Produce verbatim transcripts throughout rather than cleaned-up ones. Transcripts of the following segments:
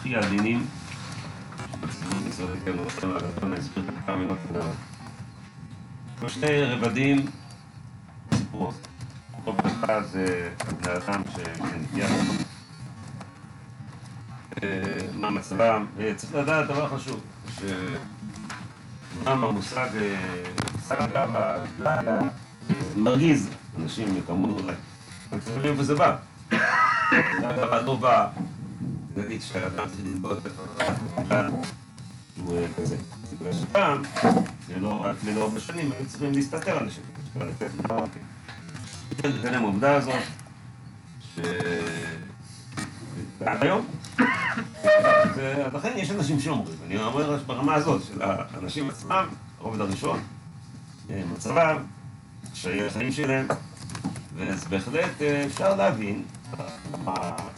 הכי עדינים. ישראל כן, לא רוצה להגדון, אני אסביר כמה מילות כדאי. יש שני רבדים סיפור הזה. רובד אחד זה בני אדם שנטייה. מה מצבם? צריך לדעת דבר חשוב, שגם המושג, מושג הגאווה, מרגיז אנשים כמונו אולי. מצבים וזה בא. הגאווה לא בא, נגיד שהאדם צריך לדעות בפרק, הוא כזה. בגלל שפעם, זה לא רק ללא הרבה שנים, הם צריכים להסתתר אנשים. זה להם העובדה הזאת, ועד היום, ולכן יש אנשים שאומרים, אני אומר ברמה הזאת של האנשים עצמם, הרובד הראשון, מצבם, קשיי החיים שלהם, אז בהחלט אפשר להבין מה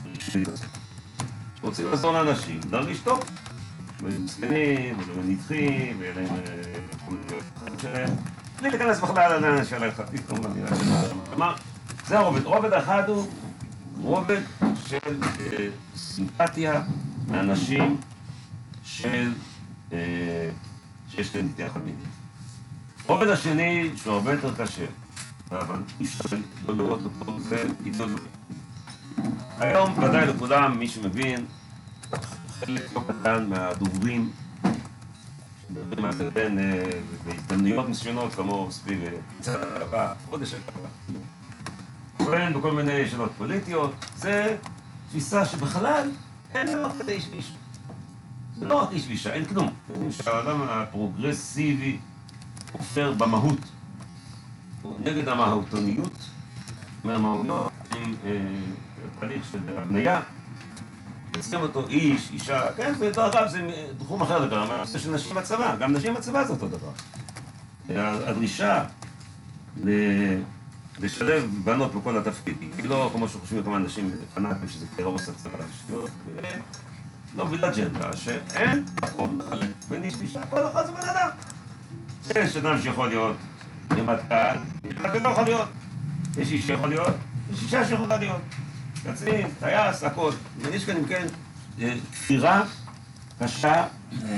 רוצים לעזור לאנשים, להרגיש טוב, ומסכנים, ונדחים, ואלה הם חיים שלהם, בלי להיכנס בכלל על האנשים הלכתית, כמובן, כלומר, זה הרובד. רובד אחד הוא רובד של סימפתיה לאנשים של שיש להם נטייה מינית. רובד השני, שהוא הרבה יותר קשה, אבל אי אפשר לא לראות אותו, זה אידיאולוגיה. היום, ודאי לכולם, מי שמבין, חלק לא קטן מהדוברים, מדברים על זה בין בהזדמנויות מסוימות, כמו סביב קצת הקרבה, חודש הקרבה. ובין בכל מיני שאלות פוליטיות, זה תפיסה שבכלל אין דבר כזה איש ואישה. זה לא רק איש ואישה, אין כלום. שהעולם הפרוגרסיבי כופר במהות, הוא נגד המהותוניות, מהמהותיות עם תהליך של הבנייה, יוצאים אותו איש, אישה, כן, ודרך זה תחום אחר לגמרי, הנושא של נשים בצבא, גם נשים בצבא זה אותו דבר. הדרישה לשלב בנות בכל התפקידים, היא לא כמו שחושבים כמה אנשים פנאטים שזה טרוריסט הצבא, לא בלג'נדה, שאין מקום לחלק בין איש ואישה, כל אחד זה בן אדם. יש אדם שיכול להיות רמטכ"ל, זה לא יכול להיות. יש איש שיכול להיות, יש אישה שיכולה להיות. קצין, טייס, הכל. ויש כאן, אם כן, כפירה קשה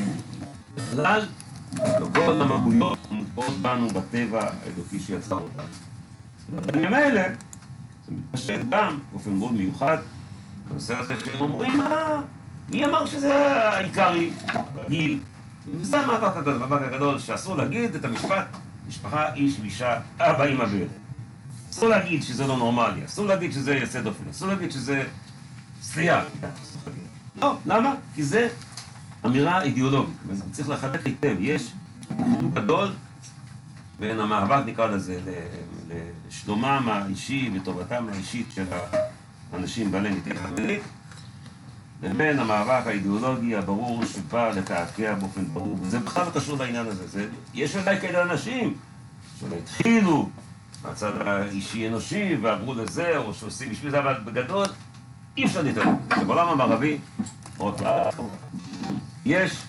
בכלל, לכל המהויות מוטבעות בנו בטבע האלוקי שיצר אותנו. ובעניינים האלה, זה מתפשט גם באופן מאוד מיוחד, בנושא הזה שהם אומרים, אה, מי אמר שזה העיקרי, גיל? וזה המאבק הגדול, המאבק הגדול שאסור להגיד את המשפט, משפחה, איש ואישה, אבא, אמא וילד. אסור להגיד שזה לא נורמלי, אסור להגיד שזה יוצא דופן, אסור להגיד שזה סטייה. לא, למה? כי זה אמירה אידיאולוגית, צריך לחלק היטב. יש חילוק גדול בין המאבק, נקרא לזה, לשלומם האישי וטובתם האישית של האנשים בעלי נטייה מינית, לבין המאבק האידיאולוגי הברור שבא לקעקע באופן ברור, וזה בכלל לא קשור לעניין הזה. זה, יש אולי כאלה אנשים שאולי התחילו מהצד האישי-אנושי ועברו לזה, או שעושים בשביל זה, אבל בגדול אי אפשר להתעלם. בעולם המערבי, עוד פעם, יש,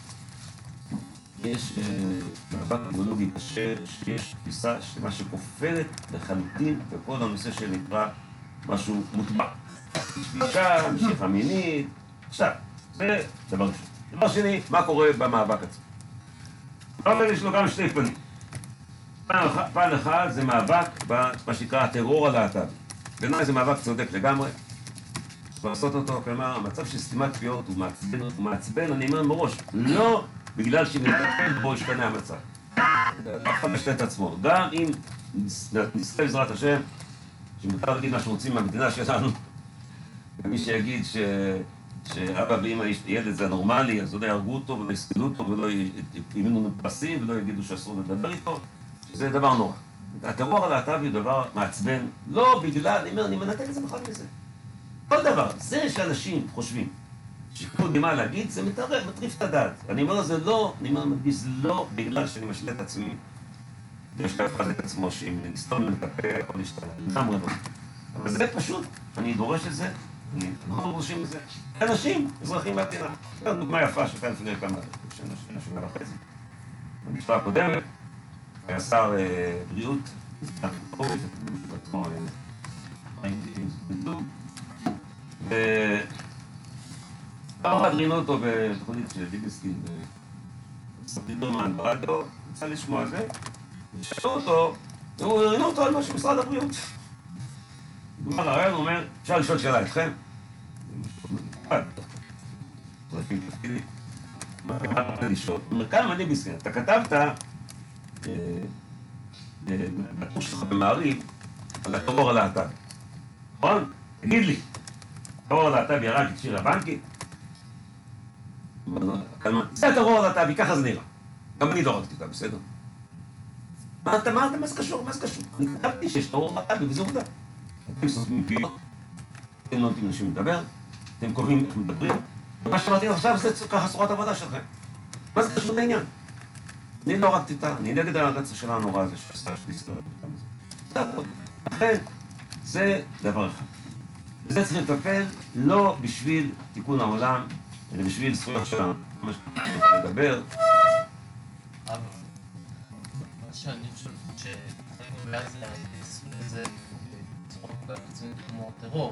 יש מאבק אידיאולוגי קשה, שיש תפיסה שמה שכופרת לחלוטין בכל הנושא שנקרא משהו מוטבע. אישה, משיכה מינית, עכשיו, זה דבר ראשון. דבר שני, מה קורה במאבק עצמו? אבל יש לו גם שתי פנים. פן אחד זה מאבק במה שנקרא הטרור הלהט"בי. בעיניי זה מאבק צודק לגמרי. לעשות אותו, כלומר, המצב של סתימת פיות הוא מעצבן, הוא מעצבן, אני אומר מראש, לא בגלל שנטפל בו ישתנה המצב. אף אחד משנה את עצמו. גם אם נזכה בעזרת השם, שמותר להגיד מה שרוצים מהמדינה שלנו, ומי שיגיד ש... שאבא ואמא ילד זה הנורמלי, אז לא יהרגו אותו ולא יסתדו אותו ולא ימינו נפסים ולא יגידו שאסור לדבר איתו, שזה דבר נורא. הטרור הלהט"בי הוא דבר מעצבן, לא בגלל, אני אומר, אני מנתק את זה בכלל מזה. כל דבר, זה שאנשים חושבים שיקול ממה להגיד, זה מתערב, מטריף את הדעת. אני אומר, זה לא, אני אומר, מדגיש, זה לא בגלל שאני משלה את עצמי, ויש להפחד את עצמו שאם נסתום לטפל, יכול להשתלם, לגמרי לא. אבל זה פשוט, אני דורש את זה, אנחנו דורשים את זה. אנשים, אזרחים מהמדינה. זו דוגמה יפה שכאן לפני כמה שנה, שנה, שנה וחצי. במשפחה הקודמת, היה שר בריאות, פעם אחת ראינו אותו בתוכנית של ליבסקין, ספרידרמן ברדיו, יצא לשמוע על זה, ושאלו אותו, ראינו אותו על משהו משרד הבריאות. דוגמא הרעיון אומר, אפשר לשאול שאלה אתכם? כאן ליבסקין, אתה כתבת בטור שלך במעריב על הטרור הלהט"ב, נכון? תגיד לי, הטרור הלהט"בי הרג את שירה בנקי? זה הטרור הלהט"בי, ככה זה נראה. גם אני לא הרגתי אותה, בסדר? מה אתה, מה אתה, מה זה קשור? מה זה קשור? אני כתבתי שיש טרור להט"בי וזה עובדה. אתם סותמים פיות, אתם לא נותנים אנשים לדבר, אתם קובעים איך מדברים, ומה שאמרתי עכשיו זה ככה צורת עבודה שלכם. מה זה קשור לעניין? אני לא הרגתי אותה, אני נגד הרצח שלה הנורא הזה שעשה שלי סתר. זה הכל. לכן, זה דבר אחד. וזה צריך לטפל לא בשביל תיקון העולם, אלא בשביל זכויות שלנו. מה שאני לדבר. אבל, מה שאני חושב שחלק זה בצורה כל כך קיצונית כמו טרור.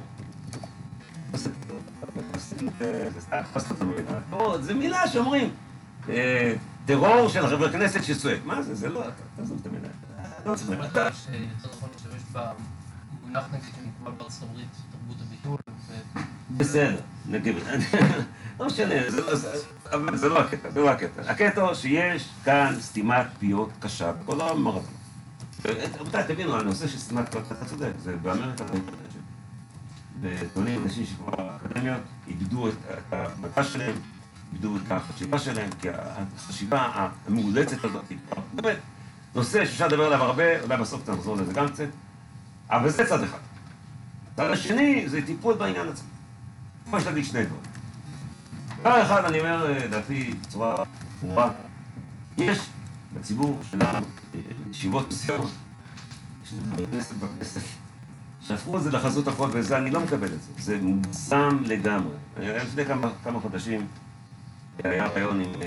זה מילה שאומרים. טרור של חבר כנסת שצועק. מה זה? זה לא אתה. אתה זו את המילה. לא צריך לדעת. שיותר נכון להשתמש במונח נגיד שנקרא בארצות הברית, תרבות הביטול. בסדר, נגיד. לא משנה, אבל זה לא הקטע, זה לא הקטע. הקטע הוא שיש כאן סתימת פיות קשה בכל העולם מרתון. רבותיי, תבינו, הנושא של סתימת פיות, אתה צודק, זה באמריקה באינטרנט. בטונים אנשים שכבר אקדמיות איבדו את המדע שלהם, איבדו את החשיבה שלהם, כי החשיבה המאולצת הזאת, באמת, נושא שאפשר לדבר עליו הרבה, אולי בסוף אתה נחזור לזה גם קצת, אבל זה צד אחד. צד השני זה טיפול בעניין עצמו. פה יש להגיד שני דברים. דבר אחד, אני אומר, דעתי בצורה ברורה, יש בציבור שלנו ישיבות מסוימות, יש בכנסת בכנסת, שהפכו את זה לחזות הכל, וזה, אני לא מקבל את זה. זה מוגזם לגמרי. לפני כמה, כמה חודשים היה רעיון עם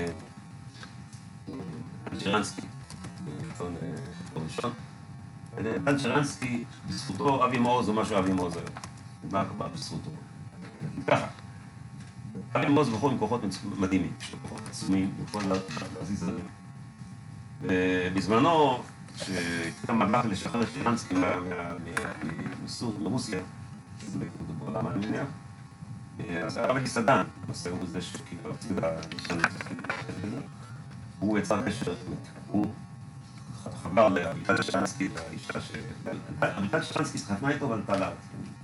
דן שרנסקי, בעיתון ראשון. דן שרנסקי, בזכותו אבי מעוז או משהו אבי מעוז היום. מה כבר בזכותו? ככה. אבי מעוז בחור עם כוחות מדהימים, יש לו כוחות עצומים, יכול להזיז עליהם. ובזמנו, כשהייתה מבט לשחרר שרנסקי מרוסיה, זה בעולם אני מניח, אז הרב אלי סדן, הנושא הוא זה שכאילו הפציד הוא יצר קשר, הוא חבר לאביטל שרנסקי, לאישה ש... אביטל שרנסקי שחתמה איתו ועלתה לארץ,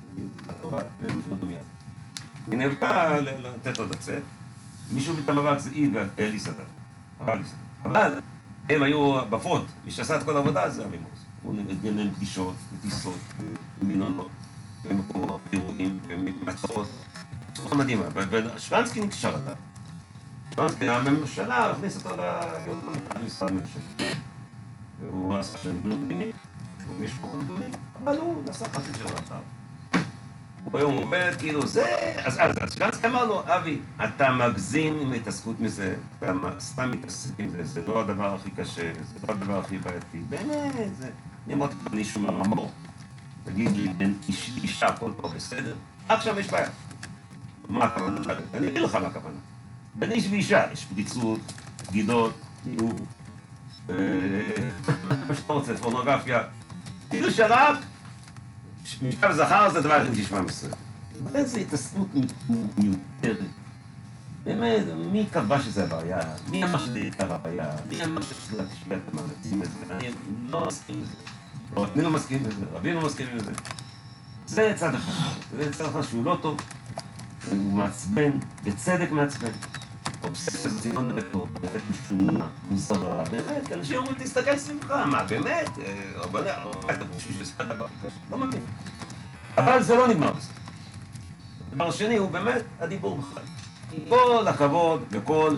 היא נאבקה לתת לו לצאת, מישהו במאבק זה היא ואלי סדן, אבל הם היו בפרונט, מי שעשה את כל העבודה זה אבי מעוז. הוא נגן להם פגישות, וטיסות, ומינונות, ומקומות, אירועים, ומצורות. צורה מדהימה, ושרנסקי נקשר אותה. שרנסקי, הממשלה הכניס אותו למשרד ממשלה. והוא עשה שם גנות פנימית, והוא יש פה גדולים, אבל הוא נסע חצי של רצה. הוא היום עובד, כאילו זה... אז שרנסקי אמר לו, אבי, אתה מגזים עם ההתעסקות מזה, אתה סתם מתעסק עם זה, זה לא הדבר הכי קשה, זה לא הדבר הכי בעייתי. באמת, זה... אני אמרתי כבר מישהו מהמור, תגיד לי, בין אישה, הכל פה בסדר? עכשיו יש בעיה. מה הכוונה? אני אגיד לך מה הכוונה. בין איש ואישה, יש פריצות, בגידות, ניעור, מה שאתה רוצה, פורנוגרפיה. כאילו שרק, משקל זכר זה דבר הכי תשמע מסוים. איזו התעסקות מיותרת. באמת, מי קבע שזה הבעיה? מי אמר שזה עיקר הבעיה? מי אמר שזה להשפיע את המאמצים לזה? אני לא מסכים לזה. אני לא מסכים לזה, רבים לא מסכים לזה. זה צד אחד. זה צד אחד שהוא לא טוב. הוא מעצבן, בצדק מעצבן. אובססיה זה ציון נבטור, באמת משונה, מוזרה, באמת, אנשים אומרים, תסתכל סביבך, מה, באמת? רבנה, אתה חושב שזה דבר כזה, לא מבין. אבל זה לא נגמר בזה. הדבר השני הוא באמת הדיבור בכלל. כל הכבוד וכל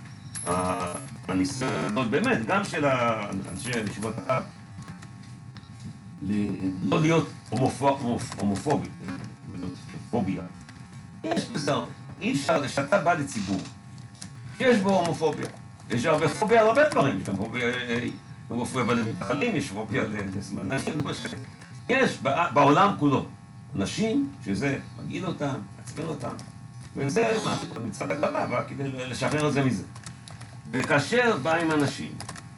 הניסיון, באמת, גם של אנשי ישיבות הקו, לא להיות הומופובי, פוביה. יש בזה הרבה. אי אפשר, שאתה בא לציבור, יש בו הומופוביה. יש הרבה פוביה על הרבה דברים. יש הומופוביה למתנחלים, יש פוביה לזמנים. יש בעולם כולו אנשים שזה מגעיל אותם, מעצבן אותם. וזה מצד הגרבה, כדי לשחרר את זה מזה. וכאשר באים אנשים,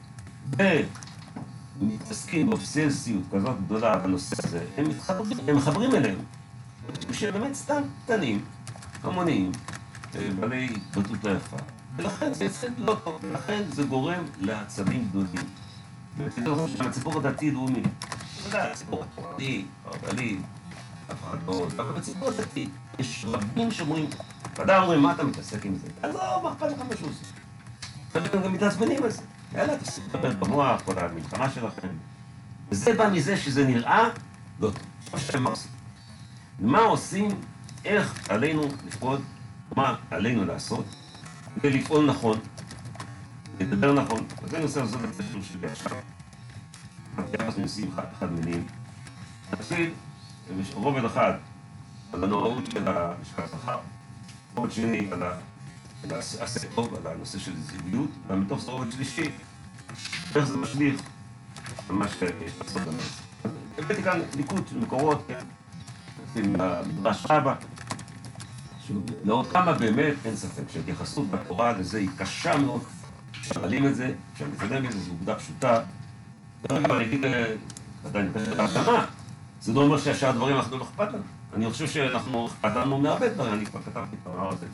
ומתעסקים באובססיות כזאת גדולה בנושא הזה, הם מתחברים, הם מחברים אליהם. שבאמת סתם קטנים, המוניים, בעלי התבטאות לא יפה. ולכן זה יצא לא טוב, ולכן זה גורם לעצבים גדולים. ותדעו שהציבור הדתי-לאומי, אתה יודע, הציבור התורני, הרבני, אף אחד לא, אבל בציבור הדתי, יש רבים שאומרים, ודאי אומרים, מה אתה מתעסק עם זה? אז לא, מה אכפת לך משהו עושה? אתם גם מתעצבנים על זה. יאללה, תעשו לדבר במוח, כל המלחמה שלכם. וזה בא מזה שזה נראה לא טוב. מה שאתם עושים. מה עושים, איך עלינו לפעול, מה עלינו לעשות, כדי לפעול נכון, לדבר נכון. אז אני עושה לעשות את זה שלי עכשיו. אנחנו עושים אחד מילים. נתחיל, רובד אחד, על הנוראות של המשפט אחר. רובד שני, על הסקטור, על הנושא של זיוויות, ומתוך זה רובד שלישי, איך זה משליך, ממש יש לעשות גם את זה. הבאתי כאן ליקוד של מקורות, כן? עם המדרש רבה, שלאור כמה באמת אין ספק שהתייחסות בתורה לזה היא קשה מאוד, שואלים את זה, כשאני מתקדם את זה, זו עובדה פשוטה. אבל אני אגיד, עדיין, בהקדמה, זה לא אומר שהשאר הדברים אנחנו לא אכפת לנו. אני חושב שאנחנו אכפת לנו מהרבה דברים, אני כבר כתבתי את הדבר הזה,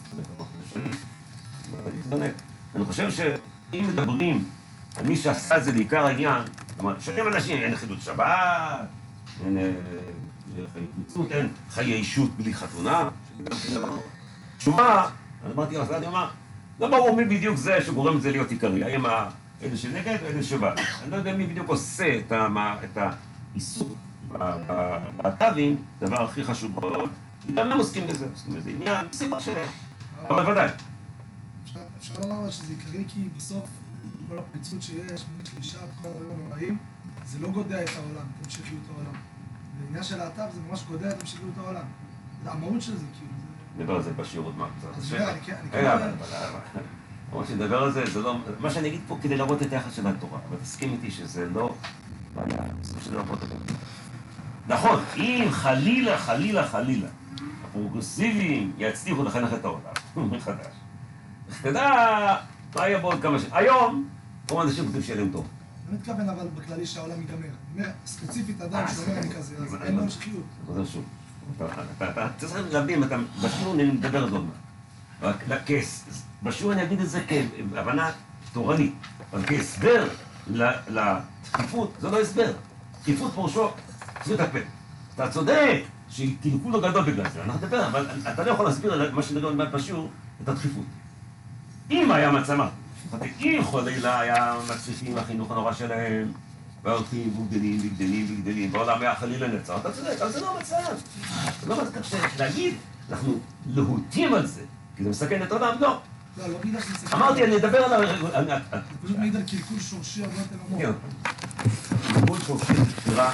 אני חושב שאם מדברים על מי שעשה את זה לעיקר העניין, זאת אומרת, שואלים אנשים, אין חידוד שבת, אין אין חיי אישות בלי חתונה, תשובה, אני אמרתי לך, אני אומר, לא ברור מי בדיוק זה שגורם את זה להיות עיקרי, האם אלה שנגד או אלה שבא. אני לא יודע מי בדיוק עושה את העיסוק באתרים, דבר הכי חשוב בעולם, גם הם עוסקים בזה, עוסקים בזה עניין, סיבה שלהם, אבל ודאי. אפשר לומר שזה עיקרי כי בסוף כל הפיצות שיש, שלישה, כל הדברים הנוראים, זה לא גודע את העולם, את המשכיות העולם. בעניין של האתר זה ממש גודע את המשכיות העולם. זה המהות של זה, כאילו. נדבר על זה בשיעור עוד מה קצת. אז רגע, אני כן... רגע, אבל... אבל שנדבר על זה, זה לא... מה שאני אגיד פה כדי להראות את היחס של התורה, אבל תסכים איתי שזה לא... בעיה, זה שזה לא פחות את זה. נכון, אם חלילה, חלילה, חלילה, הפרוגרסיביים יצליחו לחנך את העולם, מחדש. תדע, מה יהיה בעוד כמה ש... היום, כמה אנשים כותבים שיהיה להם טוב. אני מתכוון אבל בכללי שהעולם ייגמר. ספציפית אדם שאומר אני כזה, אז אין לו המשכיות. זה חוזר שוב. אתה צריך להבין, אתה בשיעור אני מדבר על זה עוד מעט. בשיעור אני אגיד את זה כהבנה תורנית, אבל כהסבר לדחיפות, זה לא הסבר. דחיפות פורשו, תפסו את הפה. אתה צודק שתלכו לו גדול בגלל זה, אנחנו נדבר, אבל אתה לא יכול להסביר על מה שנדבר עוד מעט בשיעור, את הדחיפות. אם היה מצמה, אם חלילה היה מצליחים החינוך הנורא שלהם, והולכים וגדלים וגדלים וגדלים, בעולם היה חלילה נצר, אתה צודק, אבל זה לא המצב. זה לא מצב להגיד, אנחנו להוטים על זה, כי זה מסכן את העולם, לא. לא, לא מידע שזה מסכן. אמרתי, אני אדבר על... זה פשוט מידע על קלקול שורשי הרבה יותר עמוק. כן. קלקול שורשי, ספירה.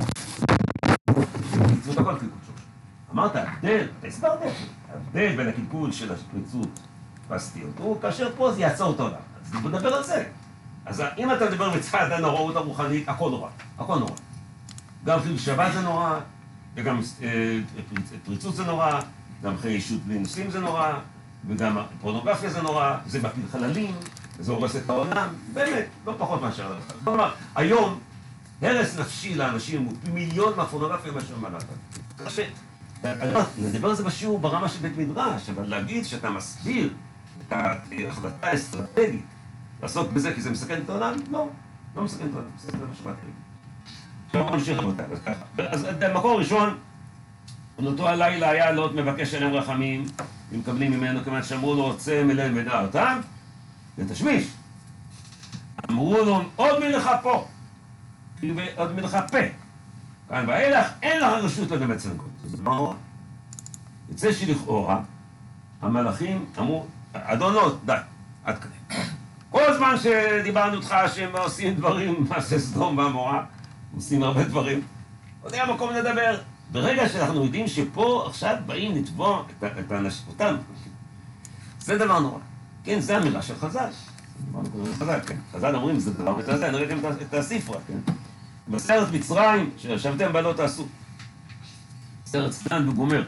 זה הכל קלקול שורשי. אמרת, ההבדל, אתה הסברת, ההבדל בין הקלקול של הפריצות והסטיות, הוא כאשר פה זה יעצור את העולם. אז נדבר על זה. אז אם אתה מדבר מצד הנוראות הרוחנית, הכל נורא, הכל נורא. גם חיל שבת זה נורא, וגם פריצות זה נורא, גם חיי אישות בלי נושאים זה נורא, וגם פורנוגרפיה זה נורא, זה מפיל חללים, זה הורס את העולם, באמת, לא פחות מאשר לך. כלומר, היום, הרס נפשי לאנשים הוא פי מיליון מהפורנוגרפיה מאשר מלאטה. קשה. נדבר על זה בשיעור ברמה של בית מדרש, אבל להגיד שאתה מסביר את ההחלטה האסטרטגית, לעסוק בזה כי זה מסכן את העולם? לא, לא מסכן את העולם, מסכן את המשפט הרגע. עכשיו בוא נמשיך רבותיי, אז ככה. אז במקור ראשון, באותו הלילה היה לוט מבקש עליהם רחמים, ומקבלים ממנו כמעט שאמרו לו, צא מלהם ודע אותם, ותשמיש. אמרו לו, עוד מלך פה, עוד מלך פה. כאן ואילך, אין לך רשות לגבי צנקות. זה לא נורא. יצא שלכאורה, המלאכים אמרו, אדונות, די, עד כאן. כל זמן שדיברנו איתך שהם עושים דברים, מעשה סדום ועמורה, עושים הרבה דברים, עוד היה מקום לדבר. ברגע שאנחנו יודעים שפה עכשיו באים לתבוע את האנשים, אותם, זה דבר נורא. כן, זה המילה של חז"ל. חז"ל, כן. חז"ל אומרים, זה דבר מתעזה, אני ראיתם את הספרה, כן. בסרט מצרים, שישבתם בה לא תעשו. סרט סטן וגומר.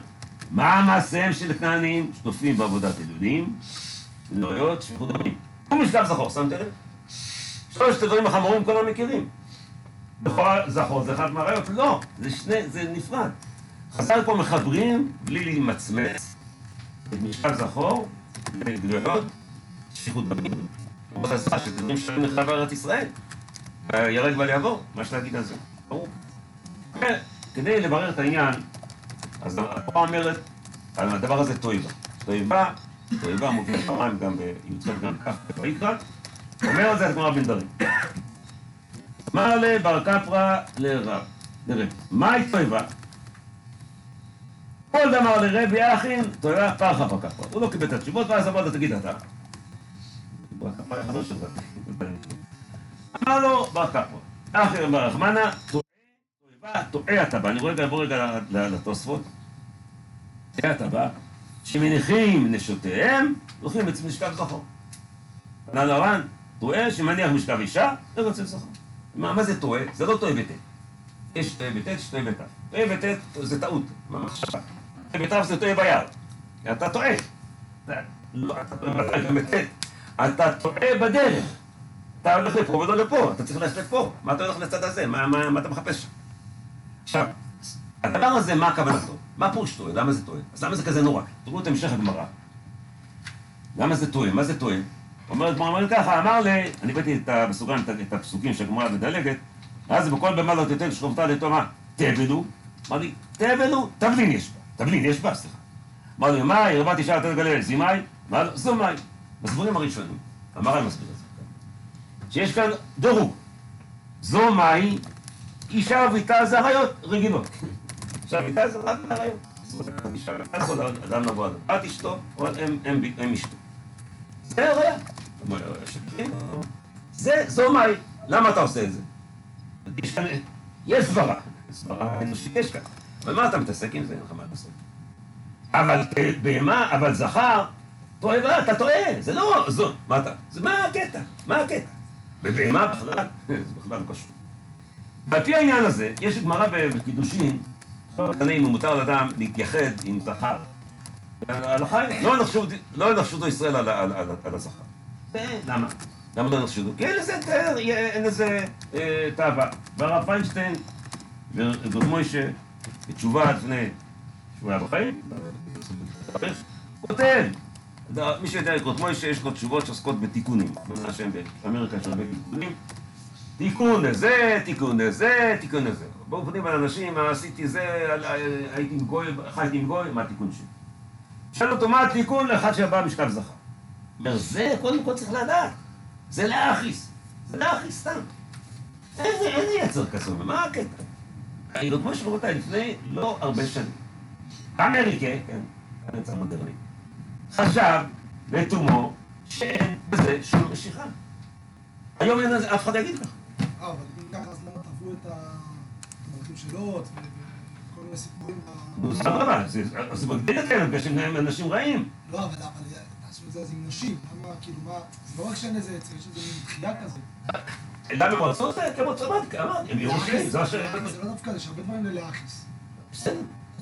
מה מעשיהם של כנענים? שותפים בעבודת אלוהים, נוריות, שפיכות דמים. הוא משכב זכור, שמתם לב? שלושת הדברים החמורים כולם מכירים. בכל זכור זה אחד מהראיות? לא, זה שני, זה נפרד. חז"ל פה מחברים בלי להימצמץ את משכב זכור, גלויות, שפיכות דמים. הוא חז"ל שדברים שלנו נחלב בארץ ישראל. ירק בל יעבור, מה יש להגיד על זה? ברור. כדי לברר את העניין, אז התורה אומרת, על הדבר הזה תועבה. תועבה, תועבה מוביל פעמיים גם בי"ח גם כך בויקרא, אומר על זה הגמרא בן דרים. אמר לבר קפרא לרב, לרב, מהי תועבה? כל דמר לרבי אחין, תועבה פרחה בר קפרא. הוא לא קיבל את התשובות, ואז אמר לו, תגיד אתה. בר קפרא היה חבר שלך. אמר לו בר קפרא, אחי אמר רחמנה, תועבה, טועה אתה בה. אני רואה בוא רגע לתוספות. טועה אתה בה, שמניחים נשותיהם, הולכים אצל משכב זכור. ענה לרן, טועה שמניח משכב אישה, לא רוצה זכור. מה זה טועה? זה לא טועה בטט. יש טועה בטט, יש טועה בטף. טועה בטט זה טעות, ממחשבה. טועה בטף זה טועה ביד. אתה טועה. לא, אתה טועה גם בטט. אתה טועה בדרך. אתה הולך לפה ולא לפה, אתה צריך ללכת לפה. מה אתה הולך לצד הזה? מה, מה, מה אתה מחפש שם? עכשיו, הדבר הזה, מה הכוונתו? מה פירוש טועה? למה זה טועה? אז למה זה כזה נורא? תראו את המשך הגמרא. למה זה טועה? מה זה טועה? אומרת, אומרת ככה, אמר לי, אני הבאתי את בסוגריים את הפסוקים שהגמרא מדלגת, אז בכל במה לא תיתן שכבתה לתומה, תבלו. אמר לי, תבלו, תבלין יש בה. תבלין יש בה, סליחה. אמר לי, מה, הרבה תשעה לתת גלל, זימאי? אמר לו, זו מאי. בסבורים הראשונים. אמר אני מסביר את זה. שיש כאן דירוג. זו מאי, אישה וביתה זה הריות רגילות. אישה וביתה זה רק הריות. אישה וביתה זה אדם נבוא אדם. בת אשתו, אבל הם אשתו. זה הריה. זה, זו מאי. למה אתה עושה את זה? יש כאן, יש סברה. סברה אנושית יש כאן. אבל מה אתה מתעסק עם זה? אין לך מה לעשות. אבל בהמה, אבל זכר, טועה, אתה טועה. זה לא, זו, מה אתה? זה מה הקטע? מה הקטע? בבהמה בכלל, זה בכלל לא קשור. ועל פי העניין הזה, יש גמרא בקידושין, אם מותר לאדם להתייחד עם זכר. ההלכה היא, לא ינחשו ישראל על הזכר. למה? למה לא ינחשו? כי אין לזה תאווה. והרב פיינשטיין וגוד מוישה, בתשובה לפני שבועה בחיים, כותב, מי שיודע לקרוא מוישה, יש לו תשובות שעוסקות בתיקונים. מה שהם באמריקה יש הרבה תיקונים. תיקון לזה, תיקון לזה, תיקון לזה. בואו פונים על אנשים, עשיתי זה, הייתי עם גוי, חייתי עם גוי, מה התיקון שלי? שאל אותו מה התיקון לאחד שבא משכב זכר. אומר, זה קודם כל צריך לדעת. זה לאחיס. זה לאחיס סתם. אין יצר כסוף, מה הקטע? לא כמו שרבותיי, לפני לא הרבה שנים. אמריקה, כן, אני יצר מודרני. חשב לתומו שאין בזה שום משיכה. היום אין לזה, אף אחד יגיד ככה. אה, אבל אם ככה אז למה תעברו את המרחים שלו וכל מיני סיפורים? נו, סבבה, זה מגדיל את זה, בגלל שהם אנשים רעים. לא, אבל תעשו את זה אז עם נשים. למה, כאילו, מה, זה לא רק שאין איזה עצר, יש איזה מין דחייה כזה. למה הם רצו את זה? כמו צמד, אמרתי, הם יורשים, זה מה ש... זה לא דווקא, יש הרבה דברים ללאחיס. בסדר.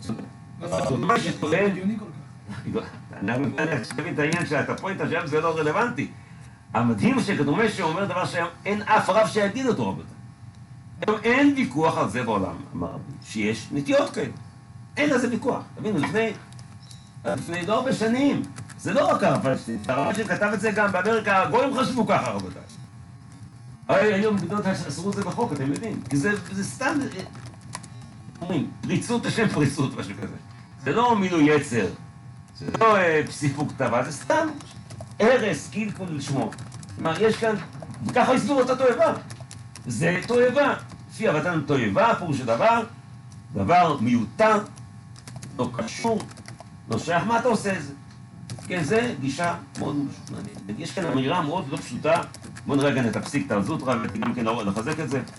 מה שטוען... הגיוני כל כך. אני מבין את העניין שאת הפוינט השם זה לא רלוונטי. המדהים שכדומה שאומר דבר שהיום אין אף רב שיגיד אותו רבותיי. היום אין ויכוח על זה בעולם, אמר שיש נטיות כאלה. אין לזה ויכוח. תבינו, לפני, לפני לא הרבה שנים, זה לא רק הרב פיינשטיין, הרב שכתב את זה גם באמריקה, הגויים חשבו ככה רבותיי. הרי היום מדינות אסרו את זה בחוק, אתם יודעים, כי זה, זה סתם, אומרים, פריצות לשם פריצות, משהו כזה. זה לא מילוי יצר, זה לא פסיפוק כתבה, זה סתם הרס, קלקול לשמו. כלומר, יש כאן, וככה הסבירו את התועבה. זה תועבה. לפי הבתן תועבה, פירוש הדבר, דבר מיותר, לא קשור, לא שייך, מה אתה עושה את זה? כן, זה גישה מאוד מעניינת. יש כאן אמירה מאוד לא פשוטה, בואו נראה כאן את הפסיק, תרזות רב, וגם כן לחזק את זה.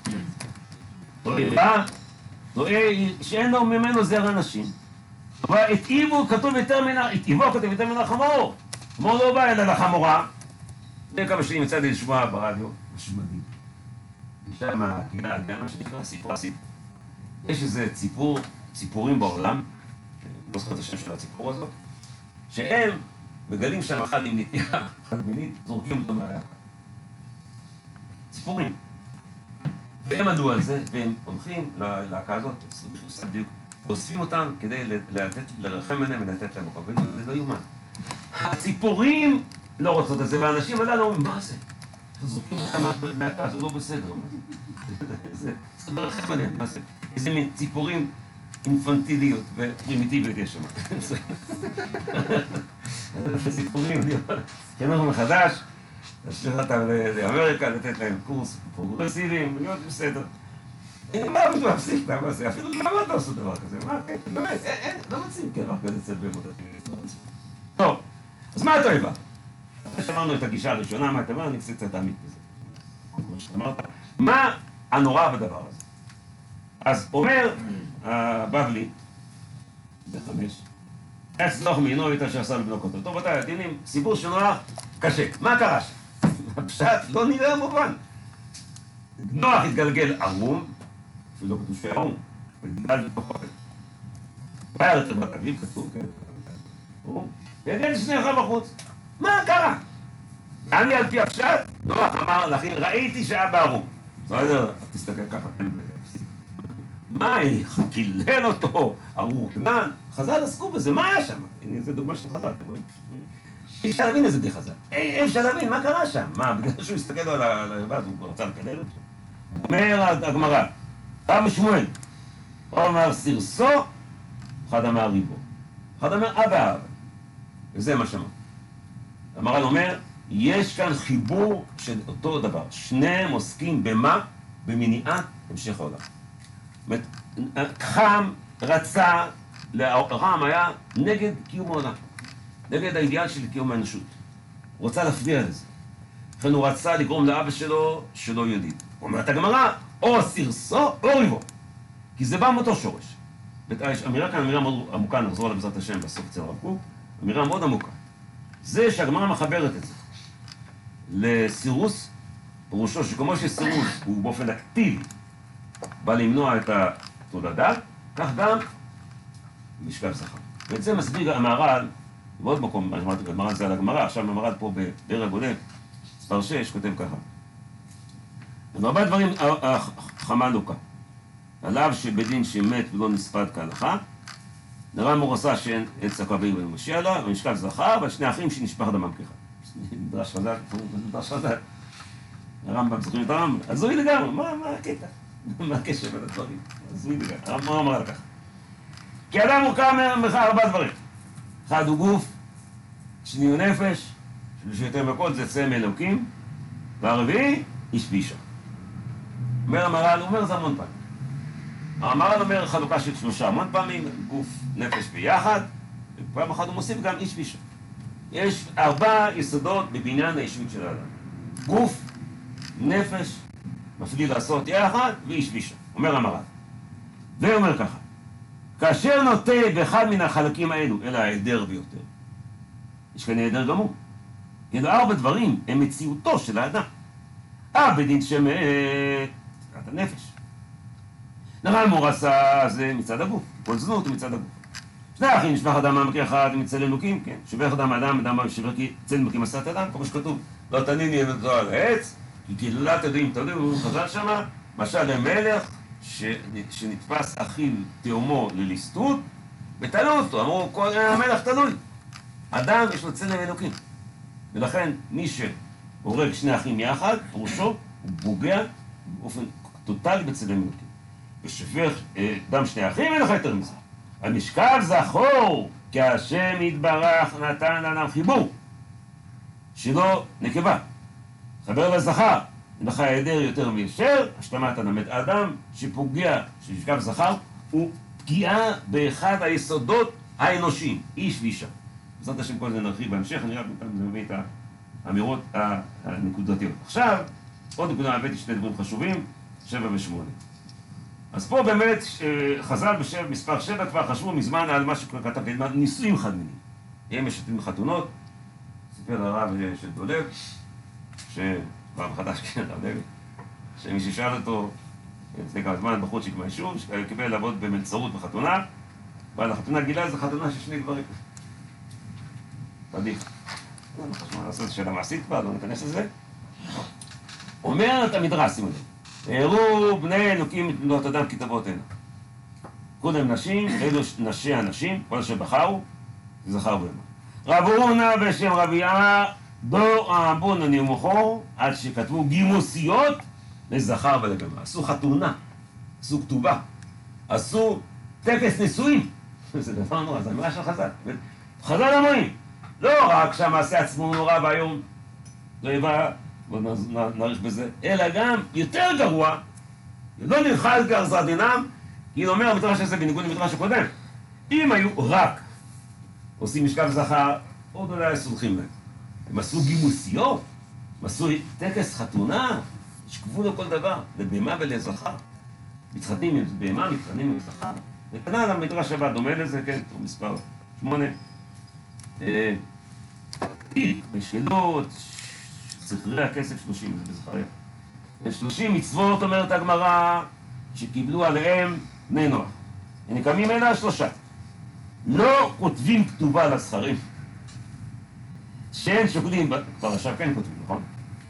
תועבה, תועבה שאין לו ממנו זרע נשים. והתאיבו כתוב יותר מן, התאיבו כתוב יותר מן החמור. כמו לא בא אלא לחמורה. לפני כמה שנים יצא לי לשמוע ברדיו, משהו מדהים. נשאר מהקהילה, גם מה שנקרא סיפור הסיפור. יש איזה ציפור, ציפורים בעולם, לא זוכר את השם של הציפור הזאת, שהם מגלים שם אחד עם נטייה, אחד מינית, זורקים אותו מהיחד. ציפורים. והם עלו על זה, והם הולכים ללהקה הזאת, ואוספים אותם כדי לרחם עליהם ולתת להם מקום. זה לא יומן. הציפורים לא רוצות את זה, והאנשים הללו אומרים, מה זה? זורקים אותם מהלהקה, זה לא בסדר. זה מרחם עליהם, מה זה? איזה מין ציפורים אינפנטיליות ופרימיטיביות יש שם. זה ציפורים, חינוך מחדש, להשאיר אותם לאמריקה, לתת להם קורס פרוגרסיביים, להיות בסדר. מה פתאום להפסיק אותם, מה זה? אפילו למה אתה עושה דבר כזה? מה, כן, באמת, אין, לא מציעים כרח כזה אצל במות. טוב, אז מה התועבה? שמענו את הגישה הראשונה, מה התועבה, אני קצת קצת אמיץ בזה. מה הנורא בדבר הזה? אז אומר הבבלי, זה חמש, אצלוך מינו איתה שעשה לבנו כותו. טוב, אתה יודעים, סיפור שנוח קשה. מה קרה שם? הפשט לא נראה מובן. נוח התגלגל ערום, אפילו לא כתוב שהוא ערום, וגדל בתוכו. בא יותר בתגליב, כתוב, כן? והגל שני אחר בחוץ. מה קרה? אני על פי הפשט, נוח אמר לכם, ראיתי שאבא ערום. בסדר, תסתכל ככה. מה, קילל אותו, ארור כנען? חז"ל עסקו בזה, מה היה שם? הנה, זו דוגמה של חז"ל, אתם רואים? אי אפשר להבין איזה די חז"ל. אי אפשר להבין, מה קרה שם? מה, בגלל שהוא הסתכל לו על היבד, הוא רצה לקלל אותו? אומר הגמרא, רב שמואל, הוא אמר סרסו, אחד אמר ריבו. אחד אמר אבא אבא. וזה מה שאמר. המר"ל אומר, יש כאן חיבור של אותו דבר. שניהם עוסקים במה? במניעת המשך העולם. זאת אומרת, חם רצה, רם היה נגד קיום העולם, נגד האידיאל של קיום האנושות. הוא רצה להפריע לזה. לכן הוא רצה לגרום לאבא שלו שלא ידיד. אומרת הגמרא, או סרסו או ריבו. כי זה בא מאותו שורש. אמירה כאן, אמירה מאוד עמוקה, נחזור עליה בעזרת השם בסוף אצל הרב קוק, אמירה מאוד עמוקה. זה שהגמרא מחברת את זה לסירוס, פירושו שכמו שסירוס הוא באופן אקטיבי בא למנוע את התולדה, כך גם משכב זכר. ואת זה מסביר המהר"ל, בעוד מקום, המהר"ל זה על הגמרא, עכשיו המהר"ל פה בפרק הקודם, מספר שש, כותב ככה. והרבה דברים חמנו כאן. עליו שבדין שמת ולא נספד כהלכה, נראה מורסה שאין עץ הכבאים ומשיע לה, ומשכב זכר, והשני אחים שנשפך דמם ככה. מדרש חז"ל, מדרש חז"ל. הרמב"ם זוכרים את הרמב"ם, הזוי לגמרי, מה, מה הקטע? מה הקשר בין הדברים? הזוי לגמרי, הרמב"ם אמר על כך. כי אדם מורכב מארבעה דברים. אחד הוא גוף, שני הוא נפש, שלישי יותר בכל זה צמא אלוקים, והרביעי איש ואישה. אומר המהר"ל, הוא אומר זה המון פעמים. המהר"ל אומר חלוקה של שלושה המון פעמים, גוף, נפש ביחד, ופעם אחת הוא מוסיף גם איש ואישה. יש ארבע יסודות בבניין האישיות של האדם. גוף, נפש, מפליל לעשות יחד, ואיש ואישה. אומר המהר"ל. ואומר ככה, כאשר נוטה באחד מן החלקים האלו, אלא ההיעדר ביותר, יש כאן היעדר גמור. אלו ארבע דברים הם מציאותו של האדם. אה, בדין שמת, את הנפש. נראה מורסה זה מצד הגוף, כל זנות הוא מצד הגוף. שני אחים, נשפך אדם מהמקרה אחד מצל אלוקים, כן, שבח אדם האדם, אדם שבח צל אלוקים עשת אדם, כמו שכתוב, לא תניני את זה על העץ, כי קהילת יודעים, אתה יודע, הוא חז"ל שמה, משל למלך שנתפס אחיו תאומו לליסטות, ותלו אותו, אמרו, כל המלך תלוי. אדם יש לו צלם אלוקים, ולכן מי שהורג שני אחים יחד, פירושו, הוא פוגע באופן טוטלי בצלם אלוקים. ושפך דם שני אחים, אין לך יותר מזה. המשכב זכור, כי השם יתברך נתן לאדם חיבור, שלא נקבה. חבר לזכר, אין לך היעדר יותר מישר, השלמת הנמת האדם שפוגע, שמשכב זכר, הוא פגיעה באחד היסודות האנושיים, איש ואישה. בעזרת השם כל זה נרחיב בהמשך, אני רק מביא את האמירות הנקודתיות. עכשיו, עוד נקודה, הבאתי שני דברים חשובים, שבע ושמונה. אז פה באמת חז"ל בשב מספר שבע כבר חשבו מזמן על מה שכתב נישואים חד מיניים. הם משתתפים בחתונות, סיפר הרב של דולב, שכבר מחדש כן הרב לוי, שמי ששאל אותו לפני כמה זמן בחורצ'יק מהיישוב, שקיבל לעבוד במלצרות בחתונה, אבל החתונה גילה זה חתונה של שני גברים. עדיף. לא חשוב מה לעשות, שאלה מעשית כבר, לא ניכנס לזה. אומרת המדרש, שימו לב, הראו בני אלוקים את בנות אדם כתבות הנה. קודם נשים, אלו נשי הנשים, כל אשר בחרו, זכר ואמר. רב הורנה בשם רבי אמר, דור האבון אני ומוכור, עד שכתבו גימוסיות לזכר ולבמה. עשו חתונה, עשו כתובה, עשו טקס נישואים. זה דבר נורא, זה אמירה של חז"ל. חז"ל אומרים, לא רק שהמעשה עצמו נורא והיום, לא יבא, בואו נעריך בזה, אלא גם יותר גרוע, לא נלחז גרזת דינם, כי אומר המדרש הזה בניגוד למדרש הקודם. אם היו רק עושים משכב זכר, עוד אולי סולחים להם. הם עשו גימוסיות, הם עשו טקס חתונה, שקבו לו כל דבר, לבהמה ולזכר. מתחתנים עם בהמה, מתחתנים עם זכר. וכנ"ל המדרש הבא דומה לזה, כן, הוא מספר שמונה. בשאלות, ספרי הכסף שלושים, זה בזכריה. שלושים מצוות, אומרת הגמרא, שקיבלו עליהם בני נוח. ונקמים אלה השלושה. לא כותבים כתובה לזכרים. שאין שוקלים, כבר עכשיו כן כותבים, נכון?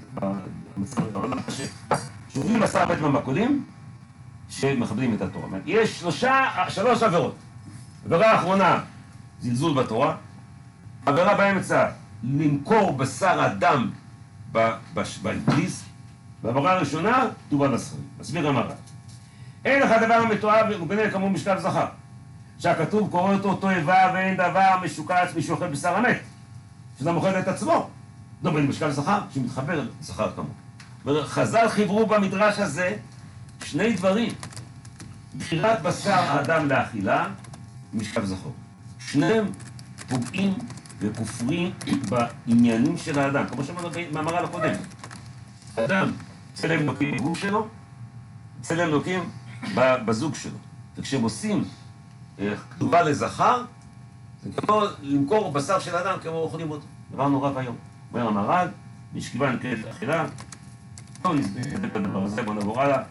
שוקלים בשר בית במקולים, שמכבדים את התורה. יש שלושה, שלוש עבירות. עבירה האחרונה, זלזול בתורה. עבירה באמצע, למכור בשר אדם באנגליז. והעבירה הראשונה, כתובה לזכרים. מסביר המר"ל. אין לך דבר מתועב ומגנה כמו משכב זכר. שהכתוב קורא אותו תועבה ואין דבר משוקץ מי שאוכל בשר המת. שזה מוכר את עצמו. לא בין משכב זכר, שמתחבר לזכר כמוהו. חז"ל חיברו במדרש הזה שני דברים. בחירת בשר האדם לאכילה ומשכב זכר. שניהם פוגעים וכופרים בעניינים של האדם. כמו שאמרנו במאמר הקודם. האדם, צלם אלוקים בגוף שלו, צלם אלוקים בזוג שלו. וכשהם עושים כתובה לזכר, זה כמו למכור בשר של האדם כמו אוכלים אותו. דבר נורא והיום. אומר המהר"ל, בשכיבה נקראת לאכילה. בואו נסביר את הדבר הזה, בואו נעבור הלאה.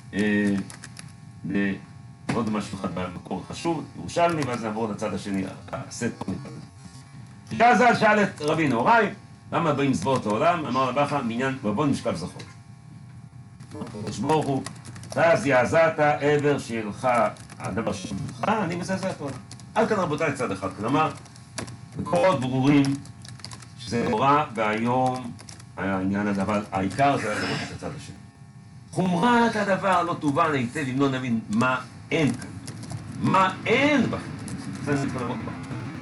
עוד משהו אחד במקור חשוב, ירושלמי, ואז נעבור לצד השני, הסט פה נקרא. שעה ז"ל שאל את רבי נהוראי, למה באים זוועות העולם? אמר לבכה, מעניין בבון משכב זכור. הקדוש ברוך הוא, אז יעזעת עבר שלך, הדבר שלך, אני מזעזע את העולם. עד כאן רבותיי צד אחד, כלומר, מקורות ברורים שזה נורא והיום העניין הזה, אבל העיקר זה לראות את הצד השני. חומרת הדבר לא תובן היטב אם לא נבין מה אין כאן. מה אין בה. זה נתחיל לראות בה.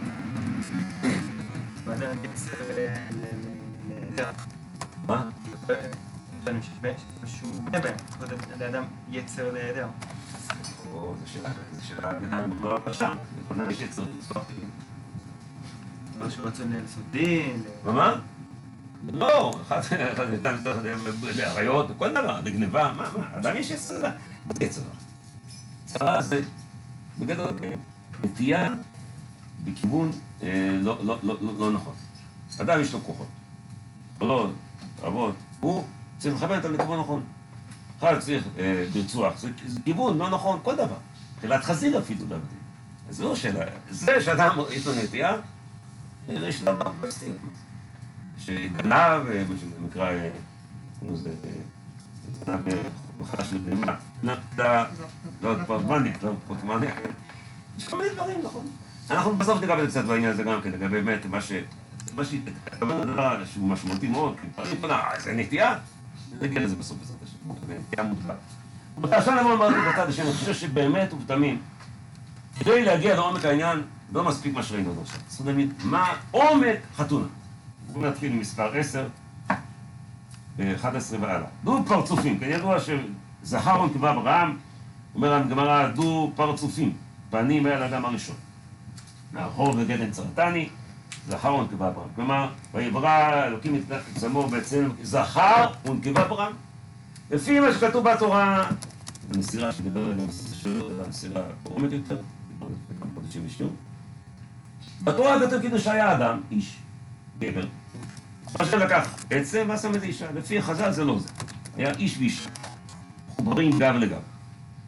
מה? אני חושב שהוא בנה בהם, לאדם יצר להיעדר. או, זה שאלה, זה שאלה, לא פשע, לפני יש יצר לצפות. לא שרצון לעשות דין. מה? לא, אחד, אחד, להריות, כל דבר, לגניבה, מה, מה, אדם יש יצר, יצר. צרה זה, בגדול, נטייה בכיוון לא נכון. אדם יש לו כוחות. לא, רבות, הוא צריך לכוון אותם לכיוון נכון. אחד צריך ברצוח, זה כיוון לא נכון, כל דבר. תחילת חזיר אפילו להבדיל. אז זו שאלה, זה שאדם יש לו נטייה, זה שאלה בפלסטין. שגנב, מה שנקרא, כמו זה, גנב בחש לבמה, נקדה, לא פרטמנית, לא פרטמנית. יש כל מיני דברים, נכון? אנחנו בסוף נקבל קצת בעניין הזה גם כן, לגבי באמת מה ש... מה שהיא, הכוונה דבר שהוא משמעותי מאוד, זה נטייה, נגיע לזה בסוף בעזרת השם, זה נטייה מודבק. אבל עכשיו נבוא אמרתי בצד השם, אני חושב שבאמת ובתמים, כדי להגיע לעומק העניין, לא מספיק מה שראינו עד עכשיו. זאת אומרת, מה עומק חתונה? בואו נתחיל עם מספר עשר, ב-אחד עשרה והלאה. דו פרצופים, כי ידוע שזכר ונקבה אברהם, אומר הגמרא, דו פרצופים, פנים היה לאדם הראשון. מהחור וגדן צרתני, זכר ונקבה אברהם. כלומר, ויברא אלוקים את צלמו בעצם זכר ונקבה אברהם. לפי מה שכתוב בתורה, המסירה שדיבר עליה, המסירה פורמת יותר, בכמה חודשים ושניים. בתורה כתוב כאילו שהיה אדם, איש, גבר. עכשיו לקח עצם ועשה מזה אישה. לפי חז"ל זה לא זה. היה איש ואישה. מחוברים גב לגב.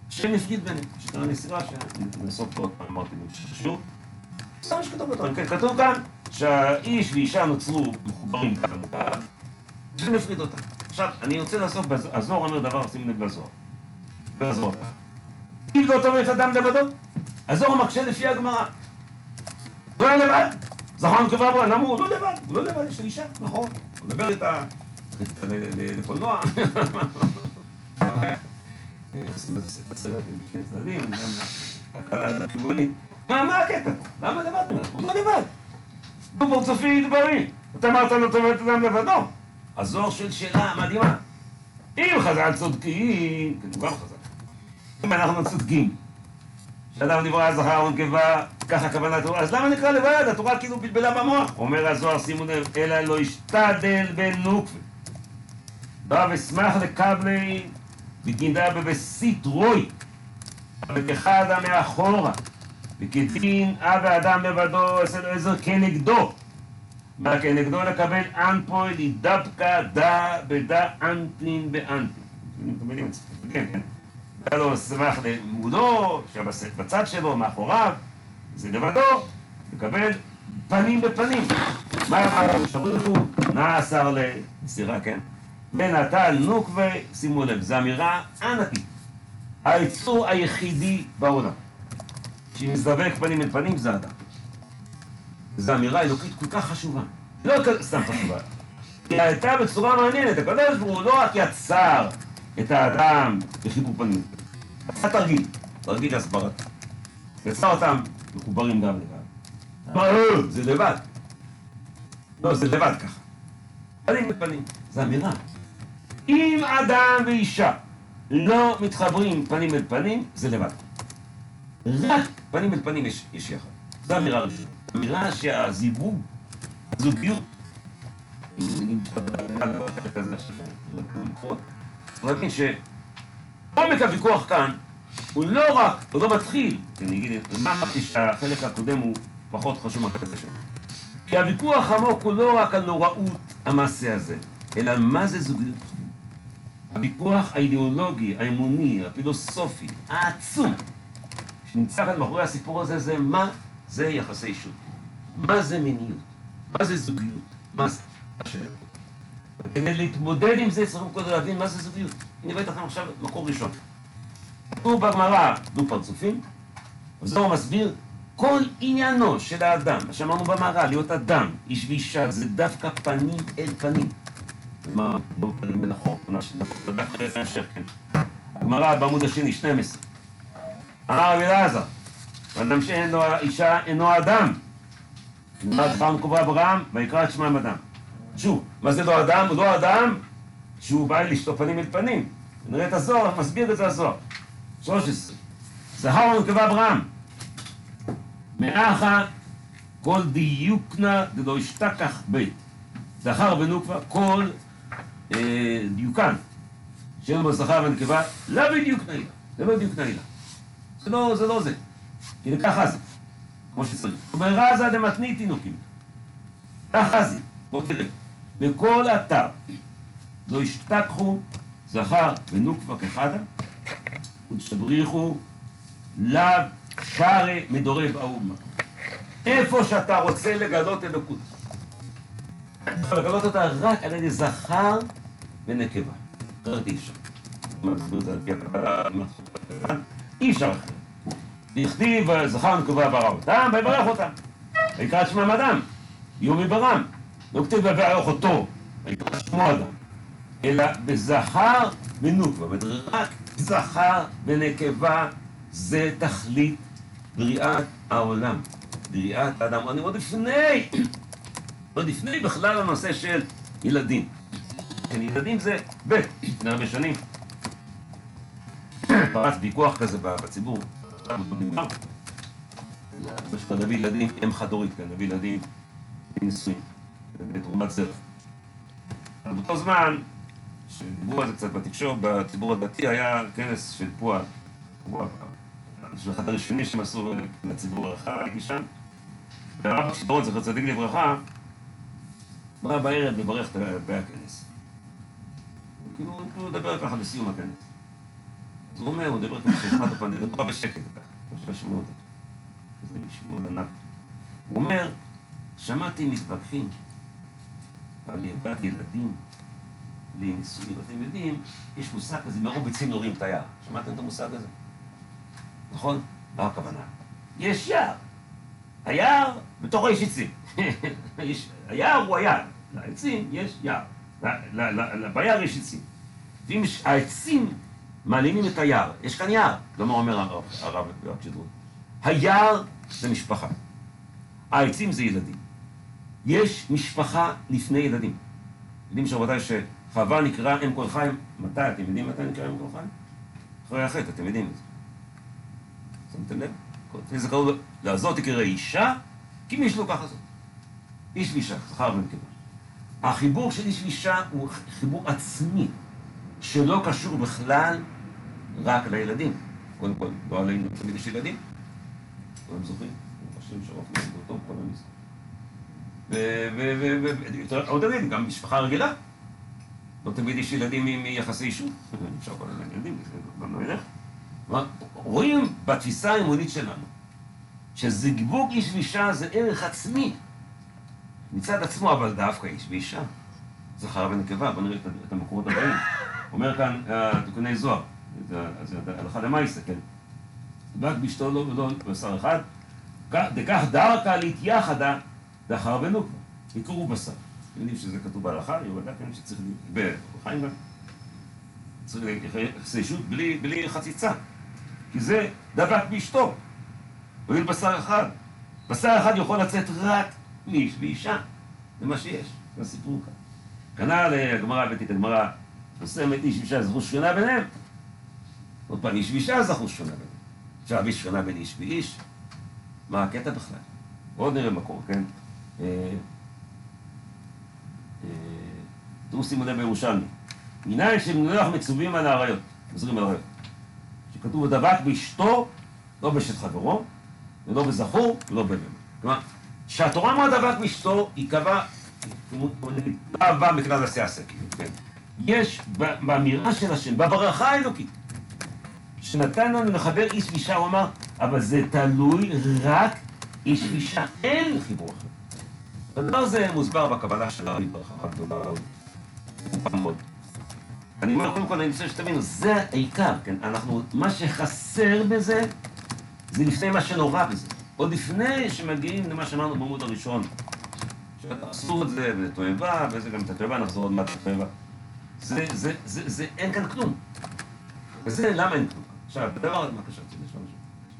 השם יפריד ביניהם, שתראה נסירה שנסוף פה עוד פעם אמרתי לי שחשוב. זה מה שכתוב בתורה, כן, כתוב כאן שהאיש ואישה נוצרו מחוברים כאן למוכר, השם יפריד אותם. עכשיו, אני רוצה לעסוק בזוהר אומר דבר, שימו לב לזוהר. בזוהר. אם לא טוב את אדם לבדו, הזוהר מקשה לפי הגמרא. הוא לא לבד, זכר נקבה בו, למה הוא לא לבד? הוא לא לבד, יש לי אישה, נכון. הוא מדבר איתה לקולנוע. מה הקטע? למה לבד? הוא לא לבד. הוא פרצופי דברים. אתה אמרת לו טוב את אדם לבדו. הזוהר של שאלה מדהימה. אם חז"ל צודקים, כן, הוא גם חז"ל. אם אנחנו צודקים, שאדם נברא זכר ונקבה, ככה כוונת התורה, אז למה נקרא לבד? התורה כאילו בלבלה במוח. אומר הזוהר, שימו לב, אלא לא ישתדל בנוקבה. בא ושמח לקבלי, וגינדה בבסית רוי, וכחדה מאחורה, וכדין אב האדם לבדו, עשה לו עזר כנגדו. מה כנגדו לקבל אנפוי, דבקה דה בדה אנפין באנפין. כן, כן. היה לו שמח למודו, שבצד שלו, מאחוריו, זה לבדו, לקבל פנים בפנים. מה אמר? שבריחו, נעשר לסירה, כן? ונטל נוקבה, שימו לב, זו אמירה ענקית. היצור היחידי בעולם, שמזדבק פנים אל פנים, זה אדם. זו אמירה אלוקית כל כך חשובה. לא סתם חשובה. היא הייתה בצורה מעניינת. הקדוש ברוך הוא לא רק יצר את האדם בחיבור פנים. עשה תרגיל, תרגיל הסברת. יצר אותם מחוברים גם לבד. זה לבד. לא, זה לבד ככה. פנים בפנים. זו אמירה. אם אדם ואישה לא מתחברים פנים אל פנים, זה לבד. רק פנים אל פנים יש, יש יחד. זו אמירה ראשונה. אמירה שהזיווג, הזוגיות, להבין שעומק הוויכוח כאן הוא לא רק, הוא לא מתחיל, אני אגיד, מה אמרתי שהחלק הקודם הוא פחות חשוב מהחלק השני. כי הוויכוח עמוק הוא לא רק על נוראות המעשה הזה, אלא מה זה זוגיות. הוויכוח האידיאולוגי, האמוני, הפילוסופי, העצום, שנמצא כאן מאחורי הסיפור הזה, זה מה זה יחסי אישות. מה זה מיניות? מה זה זוגיות? מה זה? כדי להתמודד עם זה צריכים קודם להבין מה זה זוגיות. אני אביא לכם עכשיו מקור ראשון. כתוב בגמרא דו פרצופים, וזהו מסביר כל עניינו של האדם, מה שאמרנו במהר"ל, להיות אדם, איש ואישה, זה דווקא פנים אל פנים. מה, בואו פנים בין החוק, זה דווקא איזה המשך, כן. הגמרא בעמוד השני, שתים עשרה. אמר רבי אלעזר, אדם שאין לו אישה אינו אדם. נאמר זכר ונקבה אברהם, ויקרא את שמם אדם. שוב, מה זה לא אדם? הוא לא אדם שהוא בא לאשתו פנים אל פנים. נראה את הזוהר, מסביר את זה הזוהר. שלוש עשרה. זכר ונקבה אברהם. מאחה כל דיוקנה דלא ישתכח בית. זכר ונוקבה כל אה, דיוקן. שאין בו זכר ונקבה, לא בדיוק נעילה. זה לא בדיוק נעילה. זה לא זה. לא זה. כי ככה זה. כמו שצריך. אומר רזה דמתני תינוקים. ככה זה. בוא תראה. בכל אתר לא ישתכחו זכר ונוקבה כחדה ותשבריחו לאו שרי מדורב האומה. איפה שאתה רוצה לגלות אלוקות, אתה יכול לגלות אותה רק על ידי זכר ונקבה. אחרת אי אפשר. אי אפשר אחרת. לכתיב זכר ונקבה ברא אותם ויברך אותם. ויקרא את שמם אדם. יהיו מברם. לא כתיב ויברך אותו. ויקרא שמו אדם. אלא בזכר ונוקבה. רק זכר ונקבה זה תכלית בריאת העולם. בריאת האדם. אני עוד לפני, עוד לפני בכלל הנושא של ילדים. כן, ילדים זה ב' לפני הרבה שנים. פרץ ויכוח כזה בציבור. יש לך להביא ילדים, אם חד-הורית כאן, להביא ילדים נישואים, בתרומת זרע. באותו זמן, שדיברו על זה קצת בתקשורת, בציבור הדתי היה כנס של פועל. של אחד הראשונים שהם עשו לציבור הרחב, הייתי שם. והרב שדרות, זכר צדיק לברכה, בא בערב לברך את הכנס. כאילו, הוא לדבר ככה לסיום הכנס. הוא אומר, הוא מדבר כמו ששמעת פעם, זה נורא בשקט, אתה שמעו אותו. זה נשמעו ענק. הוא אומר, שמעתי מתווכחים על בת ילדים לנישואים. אתם יודעים, יש מושג כזה, מרוב ביצים נורים את היער. שמעתם את המושג הזה? נכון? מה הכוונה? יש יער. היער, בתוכו יש עצים. היער הוא היער. לעצים יש יער. ביער יש עצים. ואם העצים מעלימים את היער, יש כאן יער. לא מה אומר הרב, הרב ביואב שדרון. היער זה משפחה. העצים זה ילדים. יש משפחה לפני ילדים. יודעים שרבותיי שחווה נקרא אם כל חיים, מתי? אתם יודעים מתי נקרא אם כל חיים? אחרי החטא, אתם יודעים את זה. שמתם לב? זה קראו לזאת תקרא אישה, כי מי שלא ככה זאת. איש ואישה, זכר ונקבה. החיבור של איש ואישה הוא חיבור עצמי, שלא קשור בכלל רק לילדים. קודם כל, לא עלינו תמיד יש ילדים. כולם זוכרים? חושבים שרוב נגיד אותו, כל המסך. ועוד עדיין, גם משפחה רגילה. לא תמיד יש ילדים מיחסי אישות. אפשר כל הזמן ילדים, זה גם לא ילך. רואים בתפיסה האמונית שלנו, שזיווג איש ואישה זה ערך עצמי. מצד עצמו, אבל דווקא איש ואישה. זכר ונקבה, בוא נראה את המקורות הבאים. אומר כאן תיקוני זוהר, זה הלכה למעשה, כן? רק באשתו לא ולא בשר אחד, דקח דרכה להתייחדה דחר ונוקבה, יקרו בשר. אתם יודעים שזה כתוב בהלכה, יהודה כן שצריך, בחיים גם, צריך יחסי אישות בלי חציצה, כי זה דבק באשתו, הוביל בשר אחד. בשר אחד יכול לצאת רק מאיש ואישה, זה מה שיש, זה הסיפור כאן. כנ"ל הגמרא הבאתית, הגמרא נושמת איש ואישה זכו שכנה ביניהם. עוד פעם, איש ואישה זכו שכנה ביניהם. אפשר להביא שכנה בין איש ואיש. מה הקטע בכלל? עוד נראה מקור, כן? תראו שימו לב בירושלמי. מנין שמנוח מצווים על האריות, חוזרים על האריות. שכתוב הדבק באשתו, לא בשת חברו, ולא בזכור, ולא בבן. כלומר, שהתורה אמרה דבק באשתו, היא קבעה, לא בא מכלל עשייה כן? יש באמירה של השם, בברכה האלוקית, שנתן לנו לחבר איש ואישה, הוא אמר, אבל זה תלוי רק איש ואישה, אין חיבור אחר. הדבר הזה מוסבר בקבלה של הרבי ברכה הגדולה, הוא פעם מאוד. אני אומר, קודם כל, אני רוצה שתבינו, זה העיקר, כן? אנחנו, מה שחסר בזה, זה לפני מה שנורא בזה. עוד לפני שמגיעים למה שאמרנו בעמוד הראשון, שעשו את זה, וזה תועבה, וזה גם את התועבה, נחזור עוד מעט לתועבה. זה, זה, זה, זה, אין כאן כלום. וזה, למה אין כלום? עכשיו, בדבר הזה, מה קשרתי? יש משהו.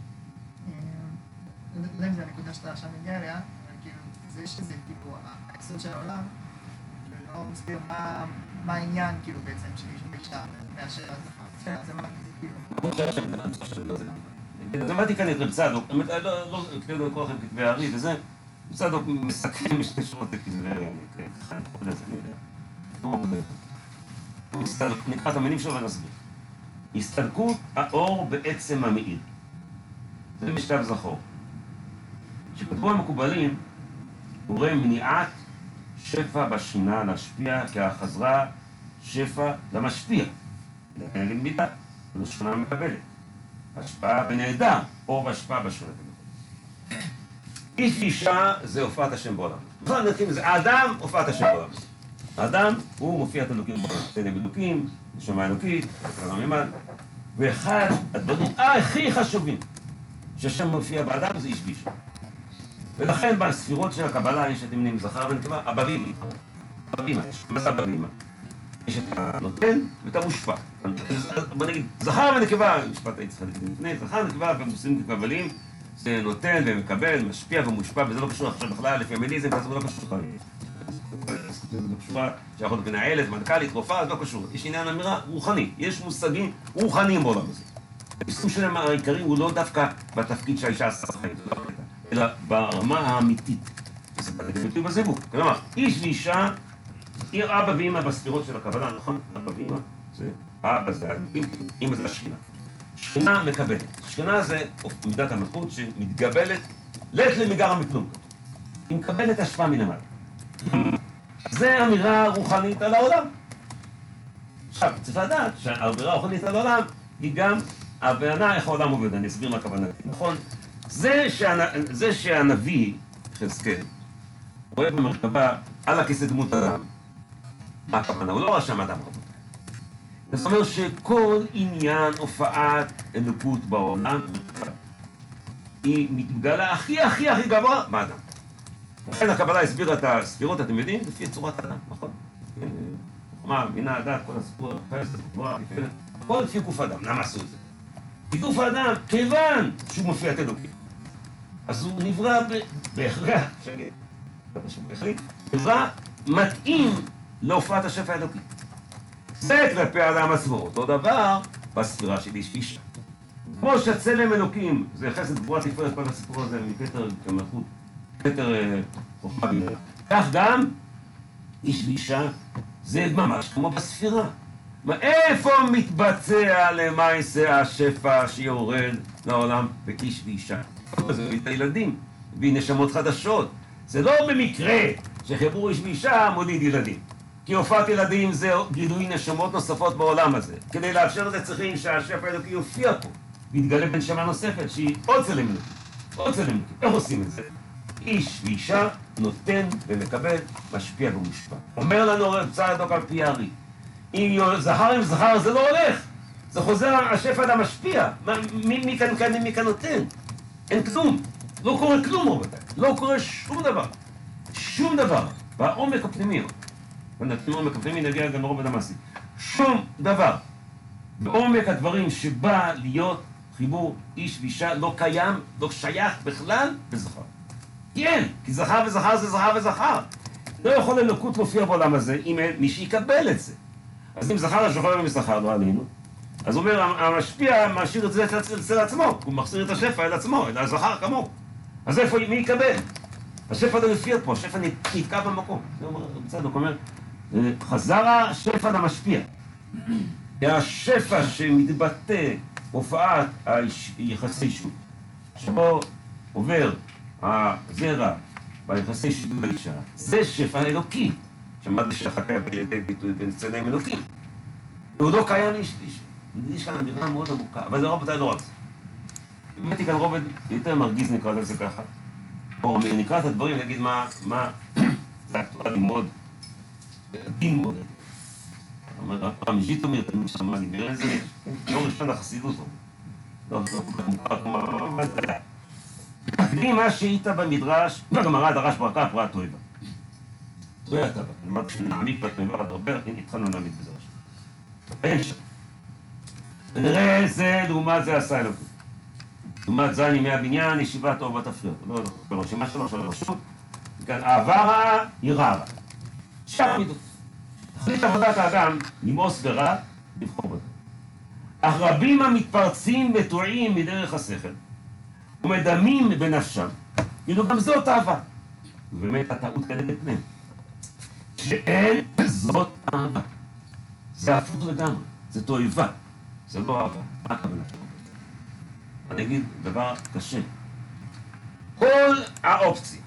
לא יודע אם זה הנקודה שאתה עכשיו מגיע אליה, אבל כאילו, זה שזה כאילו, היסוד של העולם, לא מסביר מה העניין, כאילו, בעצם, שמישהו משתר, מאשר הזכר. זה מה, כאילו. אז אמרתי כאן את רב צדוק, לא כתבו לכל לכם כתבי הארי וזה, רב צדוק מסכם בשתי שורות לכתבי הארי, אני חושב לזה, אני יודע. נקרא את המילים שלו ונסביר. הסתלקות האור בעצם המאיר. זה משכב זכור. שכתבו המקובלים, הוא רואה מניעת שפע בשינה להשפיע, כי החזרה שפע למשפיע. נגד מידה, ולא שונה מקבלת. השפעה בנהדר, אור והשפעה בשונה בנהדר. איש ואישה זה הופעת השם בעולם. נכון, נתחיל מזה, האדם הופעת השם בעולם. האדם הוא מופיע את אלוקים בעולם. תנא בלוקים, נשמה אלוקית, תקרא מימד. ואחד הדברים הכי חשובים שהשם מופיע באדם זה איש ואישה. ולכן בספירות של הקבלה יש את אמנים זכר ונקבה, הבבימה. הבבימה, מה זה הבבימה? יש את הנותן ואת המושפע. בוא נגיד, זכר ונקבה, משפט היצחק לפני, זכר ונקבה במושגים כקבלים, זה נותן ומקבל, משפיע ומושפע, וזה לא קשור עכשיו בכלל, לפי המיליזם, זה לא קשור בכלל. זה לא קשור שיכול להיות מנהלת, מנכ"לית, רופאה, זה לא קשור. יש עניין אמירה רוחני, יש מושגים רוחניים בעולם הזה. המושג שלהם העיקרי הוא לא דווקא בתפקיד שהאישה עשה חיים, אלא ברמה האמיתית. זה ביטוי בזיווג. כלומר, איש ואישה, אבא ואמא בספירות של הקבלה, נכון? אבא ואמא, זה אבא זה אמא זה השכינה. שכינה מקבלת. שכינה זה מידת המלכות שמתגבלת לית למגר מכלום. היא מקבלת השפעה מלמעלה. זה אמירה רוחנית על העולם. עכשיו, צריך לדעת שהאמירה הרוחנית על העולם היא גם הבנה איך העולם עובד, אני אסביר מה הכוונה. נכון? זה, שהנ... זה שהנביא, חזקאל, רואה במרכבה על הכיסא דמות אדם. מה הכוונה? הוא לא רשם אדם רבותיי. זאת אומרת שכל עניין הופעת אלוקות בעולם היא מתגלה הכי הכי הכי גבוה באדם. לכן הקבלה הסבירה את הספירות, אתם יודעים? לפי צורת אדם, נכון? חוכמה, בינה, הדת, כל הסיפור, חסד, גבורה, תפארת, הכל לפי גוף האדם. למה עשו את זה? כי גוף האדם, כיוון שהוא מופיע את אלוקים, אז הוא נברא בהכרח, שגר, נברא מתאים להופעת השפע האלוקי. זה כלפי האדם עצמו, אותו דבר בספירה של איש אישה. כמו שהצלם אלוקים, זה חסד גבורה תפארת כל הסיפור הזה מכתר כמלכות, כתר חוכמה בינה. כך גם איש ואישה זה ממש כמו בספירה. איפה מתבצע למעשה השפע שיורד לעולם בכיש ואישה? זה מביא את הילדים, מביא נשמות חדשות. זה לא במקרה שחיבור איש ואישה מוליד ילדים. כי הופעת ילדים זה גילוי נשמות נוספות בעולם הזה. כדי לאפשר לזה צריכים שהשפע האלוקי יופיע פה, ויתגלה בנשמה נוספת שהיא עוד צלם אלוקי. עוד צלם אלוקי. איך עושים את זה? איש ואישה נותן ומקבל, משפיע ומושפע. אומר לנו רב צדוק על פי הארי, אם זכר עם זכר זה לא הולך, זה חוזר, השפע האדם משפיע. מי, מי כאן כאן, מי כאן נותן? אין כלום. לא קורה כלום רבותיי. לא קורה שום דבר. שום דבר. בעומק הפנימי. בעומק הפנימי נגיע גם לרובד המעשי. שום דבר. בעומק הדברים שבא להיות חיבור איש ואישה לא קיים, לא שייך בכלל בזכר. כי אין, כי זכר וזכר זה זכר וזכר. לא יכול אלוקות להופיע בעולם הזה אם אין מי שיקבל את זה. אז אם זכר השוחר ומזכר לא עלינו, אז הוא אומר, המשפיע משאיר את זה אצל עצמו, הוא מחזיר את השפע אל עצמו, אל הזכר כמוהו. אז איפה, מי יקבל? השפע לא יופיע פה, השפע נתקע במקום. זה אומר, בצדוק אומר, חזר השפע למשפיע. השפע שמתבטא הופעת היחסי אישות, שבו עובר הזרע ביחסי אישות באישה, זה שפע אלוקי, שמד לשחקה בידי ביטוי בין צלם אלוקים. והוא לא קיים איש איש. יש כאן אמירה מאוד עמוקה, אבל זה רובד לא רק זה. באמת כאן רובד יותר מרגיז נקרא לזה ככה. או נקרא את הדברים להגיד מה, מה, זה אקטואלי מאוד, דין מאוד. אומר, הפעם ז'יטומיר, תמיד שמע לי, נראה איזה, לא ראשון החסידות. לא, לא, מוכר כמו, מה זה היה? תקדים מה שהיית במדרש, בגמרא דרש ברכה פרעה תועבה. זו הייתה בה, אמרתי שנעמיק בתועבה לדרבר, הנה התחלנו להעמיק בזה ראשון. אין שם. ונראה זה, לעומת זה עשה אלוקים. לעומת זה אני מהבניין, ישיבה טובה תפריע. לא, לא, ברשימה שלו, של הרשות. כאן, אהבה רעה, יראה רעה. שם מידות. תחליט עבודת האדם, למאוס ורע, לבחור בזה. אך רבים המתפרצים וטועים מדרך השכל, ומדמים בנפשם, כאילו גם זאת אהבה. ובאמת הטעות כנגד פניהם. שאין זאת אהבה. זה הפוך לגמרי, זה תועבה, זה לא אהבה. מה הכוונה? אני אגיד דבר קשה. כל האופציה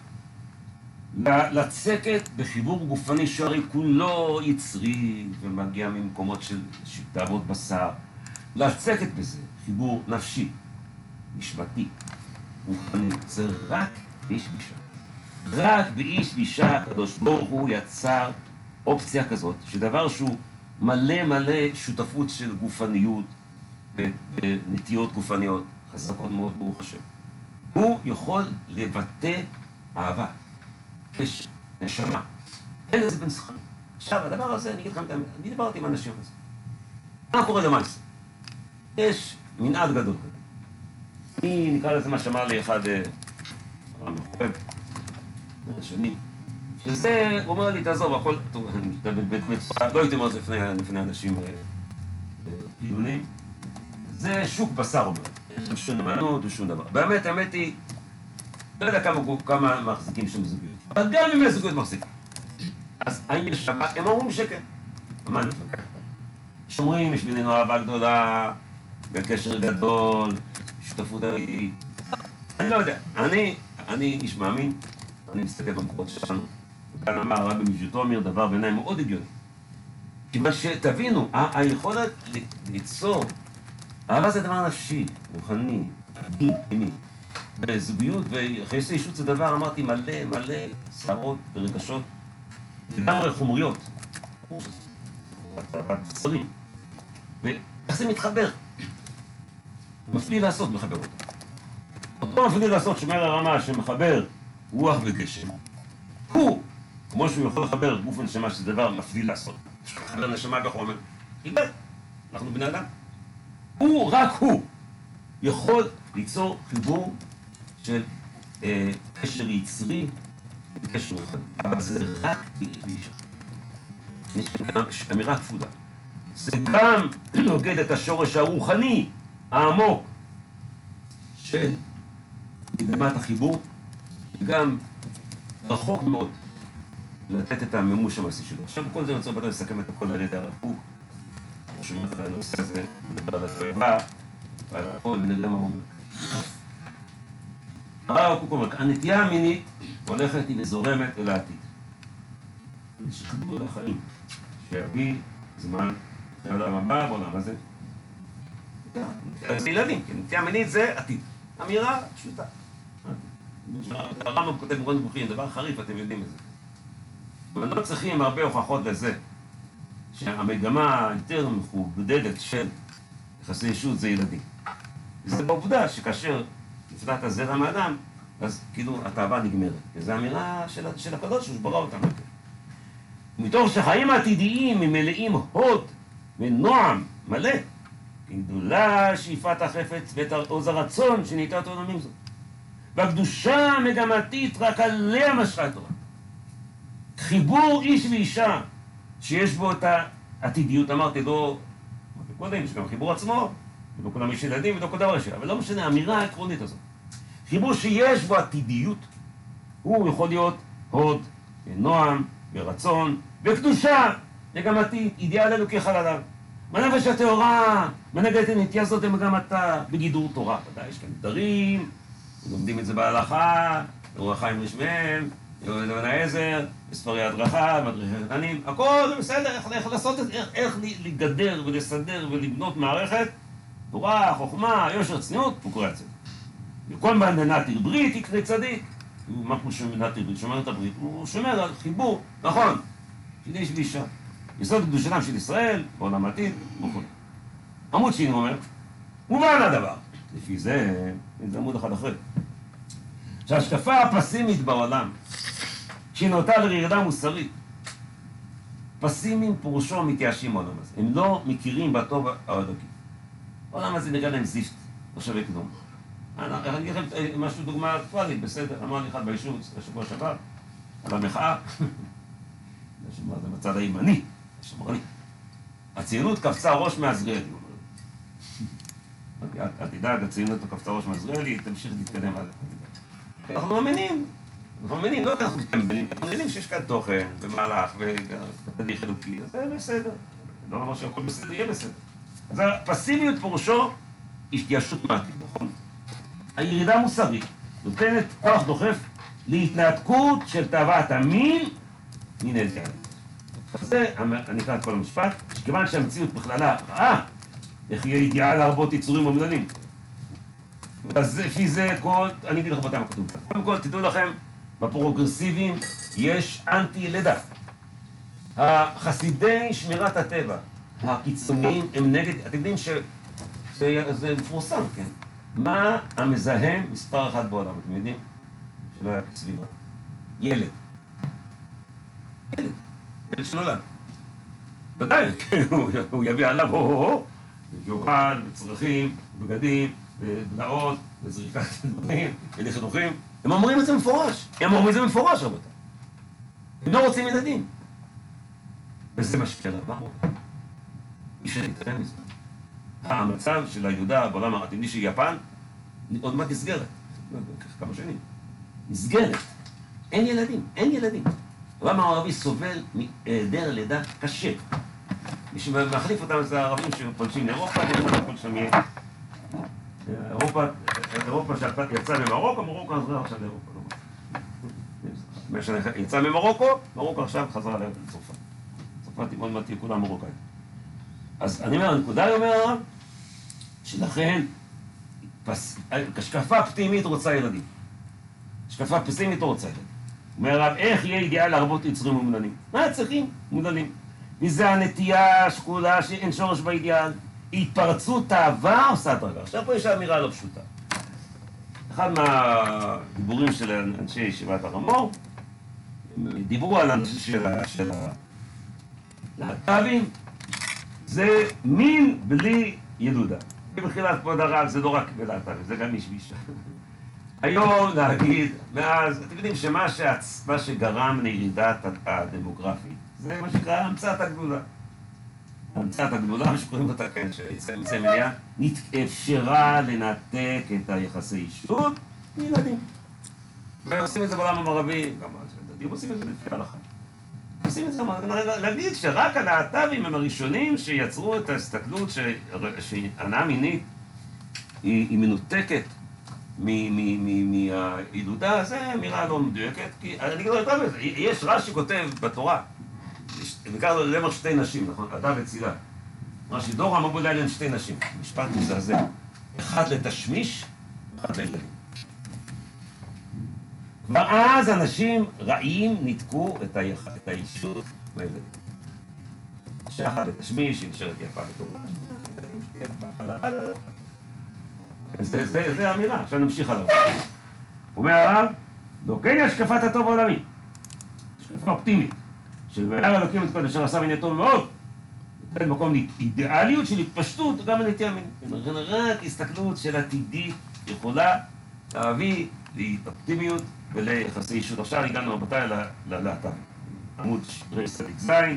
לצקת בחיבור גופני שהרי כולו יצרי ומגיע ממקומות של תאוות בשר, לצקת בזה חיבור נפשי, נשמתי, גופני, זה רק באיש ואישה. רק באיש ואישה הקדוש ברוך הוא יצר אופציה כזאת, שדבר שהוא מלא מלא שותפות של גופניות ונטיות גופניות חזקות מאוד ברוך השם. הוא יכול לבטא אהבה, קשר, נשמה. אין לזה בין שכר. עכשיו, הדבר הזה, אני אגיד לכם, אני דיברתי עם אנשים על זה. מה קורה למעשה? יש מנעד גדול כזה. אני נקרא לזה מה שאמר לי אחד המחויב, שני, שזה, הוא אומר לי, תעזוב, הכל, טוב, לא הייתי אומר את זה לפני אנשים פעילונים, זה שוק בשר, אומר, אין שום מענות ושום דבר. באמת, האמת היא, לא יודע כמה מחזיקים שם זוגיות, אבל גם אם יש זוגיות מחזיקים. אז האם יש שמה? הם אומרים שכן. מה נתפקח? יש אומרים, יש בינינו אהבה גדולה, בקשר גדול, שותפות הרגעית. אני לא יודע, אני, אני איש מאמין, אני מסתכל במקורות שלנו. וכאן אמר הרבי מז'יטומיר דבר בעיניי מאוד הגיוני. כיוון שתבינו, היכולת ליצור אהבה זה דבר נפשי, רוחני, פנימי. בזוגיות ויחסי אישות זה דבר, אמרתי, מלא מלא שערות ורגשות, לגמרי חומריות. בצרים. ואיך זה מתחבר? מפליא לעשות מחבר אותו. אותו מפליא לעשות שומר הרמה שמחבר רוח וגשם. הוא, כמו שהוא יכול לחבר גוף ונשמה, שזה דבר מפליא לעשות. לחבר נשמה בחומר. חיבר. אנחנו בני אדם. הוא, רק הוא, יכול ליצור חיבור של אה, קשר יצרי, קשר רוחני. אבל זה רק באישה. יש אמירה כפולה. זה גם נוגד את השורש הרוחני העמוק של קדמת החיבור, וגם רחוק מאוד לתת את המימוש המעשי שלו. עכשיו בכל זה אני רוצה לסכם את הכל על ידי הרב קוק, שומע את הנושא הזה, מדבר על התואבה, ועל הכל, ונראה מה הוא אומר. הרב קוק אומר, הנטייה המינית הולכת וזורמת אל העתיד. יש חיבור לחיים, שיביא זמן לעולם הבא, בעולם הזה. זה ילדים, כי נטייה מינית זה עתיד. אמירה פשוטה. הרמב"ם כותב מורה נבוכים, דבר חריף, אתם יודעים את זה. אבל לא צריכים הרבה הוכחות לזה, שהמגמה היותר מכובדת של יחסי אישות זה ילדים. וזה בעובדה שכאשר נפלט הזרע מהאדם, אז כאילו התאווה נגמרת. וזו אמירה של, של הקדוש שהוא ברא אותנו. מתוך שחיים העתידיים הם מלאים הוד ונועם מלא, גדולה שאיפת החפץ ואת עוז הרצון שניתת עולמים זאת. והקדושה המגמתית רק עליה משכה התורה. חיבור איש ואישה שיש בו את העתידיות, אמרתי לו, אמרתי קודם, יש גם חיבור עצמו, ולא כולם יש ילדים ולא כל דבר יש, אבל לא משנה, האמירה העקרונית הזאת. חיבור שיש בו עתידיות, הוא יכול להיות הוד ונועם ורצון וקדושה מגמתית, אידיאל אלוקי חלליו. בנפש הטהורה, מנהגת הנטייה זאת במגמתה, בגידור תורה. ודאי, יש כאן דברים, לומדים את זה בהלכה, אור החיים רשמיהם, לבן העזר, בספרי הדרכה, מדריכי חתנים, הכל בסדר, איך, איך לעשות את זה, איך, איך לגדר ולסדר ולבנות מערכת, תורה, חוכמה, יושר, צניעות, הוא קורא את זה. וכל מה נתיר ברית יקרא צדיק. מה כמו שנתיר ברית? שומר את הברית, הוא שומר על חיבור, נכון, של איש ואישה. יסוד קדושתם של ישראל, בעולם העתיד, וכו'. עמוד שני אומר, מובן הדבר. לפי זה, זה עמוד אחד אחרי. שההשקפה הפסימית בעולם, שהיא נוטה לירידה מוסרית, פסימיים פירושו מתייאשים בעולם הזה. הם לא מכירים בטוב האלוקי. העולם הזה נראה להם זיפט, לא שווה כלום. אני אגיד לכם משהו דוגמה אקטואלית, בסדר, אמר לי אחד ביישוב בשבוע שעבר, על המחאה, זה בצד הימני, השמרני. הציונות קפצה ראש מעזריאלי, הוא אומר. אל תדאג, הציונות קפצה ראש מעזריאלי, תמשיך להתקדם עליו. אנחנו מאמינים, אנחנו מאמינים, לא אנחנו מתקמבלים, אנחנו מאמינים שיש כאן תוכן ומהלך ותהליך אלוקי, אז זה בסדר. לא אומר שהכל בסדר, יהיה בסדר. אז הפסימיות פירושו התייאשות מעתיד, נכון? הירידה המוסרית נותנת כוח דוחף להתנתקות של תאוות המין מן האידיאל. אז זה, אני אקרא את כל המשפט, שכיוון שהמציאות בכללה רעה, איך יהיה אידיאל להרבות יצורים ומדענים. אז לפי זה כל, אני אגיד לך בתי מה כתוב. קודם כל, תדעו לכם, בפרוגרסיבים יש אנטי לידה. החסידי שמירת הטבע, הקיצוניים, הם נגד, אתם יודעים שזה מפורסם, כן? מה המזהם מספר אחד בעולם, אתם יודעים? שלא היה סביבה. ילד. ילד. ילד שנולד. ודאי, הוא יביא עליו הו-הו-הו, יוכל, בצרכים, בגדים, בדעות, בזריקת דברים, ולחינוכים. הם אומרים את זה מפורש. הם אומרים את זה מפורש, רבותי. הם לא רוצים ילדים. וזה משפיע עליו. אי אפשר להתעלם מזה. המצב של הילודה בעולם העתידי של יפן עוד מעט נסגרת. כמה שנים. נסגרת. אין ילדים. אין ילדים. העולם הערבי סובל מהיעדר לידה קשה. מי שמחליף אותם זה הערבים שפולשים לאירופה, וכל שם יהיה. אירופה, אירופה שיצאה ממרוקו, מרוקו חזרה עכשיו לאירופה. יצאה ממרוקו, מרוקו עכשיו חזרה לצרפת. צרפת מאוד מעט תהיה כולה מרוקאית. אז אני אומר, הנקודה היא אומר, שלכן, השקפה פנימית רוצה ילדים. השקפה פסימית לא רוצה ילדים. אומר הרב, איך יהיה אידיאל להרבות יצרים ומודלים? מה צריכים? מודלים. וזה הנטייה השקולה שאין שורש באידיאל. התפרצות תאווה עושה דרגה. עכשיו פה יש אמירה לא פשוטה. אחד מהדיבורים של אנשי ישיבת הר המור, דיברו על אנשי של הלהט"בים, זה מין בלי ילודה. במחילת כבוד הרב זה לא רק בלהט"בים, זה גם איש ואישה. היום להגיד, מאז, אתם יודעים שמה שעצ... מה שגרם לירידת הדמוגרפית, זה מה שנקרא המצאת הגדולה. המצאת הגדולה, שקוראים אותה כאן, שיצא מלאה, נתאפשרה לנתק את היחסי אישות מילדים. ועושים את זה בעולם המערבי, גם הדתיים עושים את זה לפי ההלכה. עושים את זה, להגיד שרק הלהט"בים הם הראשונים שיצרו את ההסתכלות שהנאה מינית היא מנותקת מהילודה, זה אמירה לא מדויקת, כי אני אגיד לו יותר מזה, יש רש"י כותב בתורה, בעיקר למר שתי נשים, נכון? אדם וצילה. רש"י דור המבוא לילה עם שתי נשים, משפט מזעזע. אחד לתשמיש, אחד לילדים. כבר אז אנשים רעים ניתקו את, היח... את האישות מהילדים. שאחד לתשמיש, היא נשארת יפה וטובה. זה, זה, זה האמירה, עכשיו נמשיך עליו. הוא אומר הרב, לא כן היא השקפת הטוב העולמי. השקפה אופטימית. שבעלה אלוקים את כל אשר עשה מן טוב מאוד. זה מקום לאידיאליות של התפשטות, גם לנטייה מינית. רק הסתכלות של עתידית יכולה להביא לאופטימיות וליחסי אישות. עכשיו הגענו רבותיי ללהט"ב. עמוד רס"ז.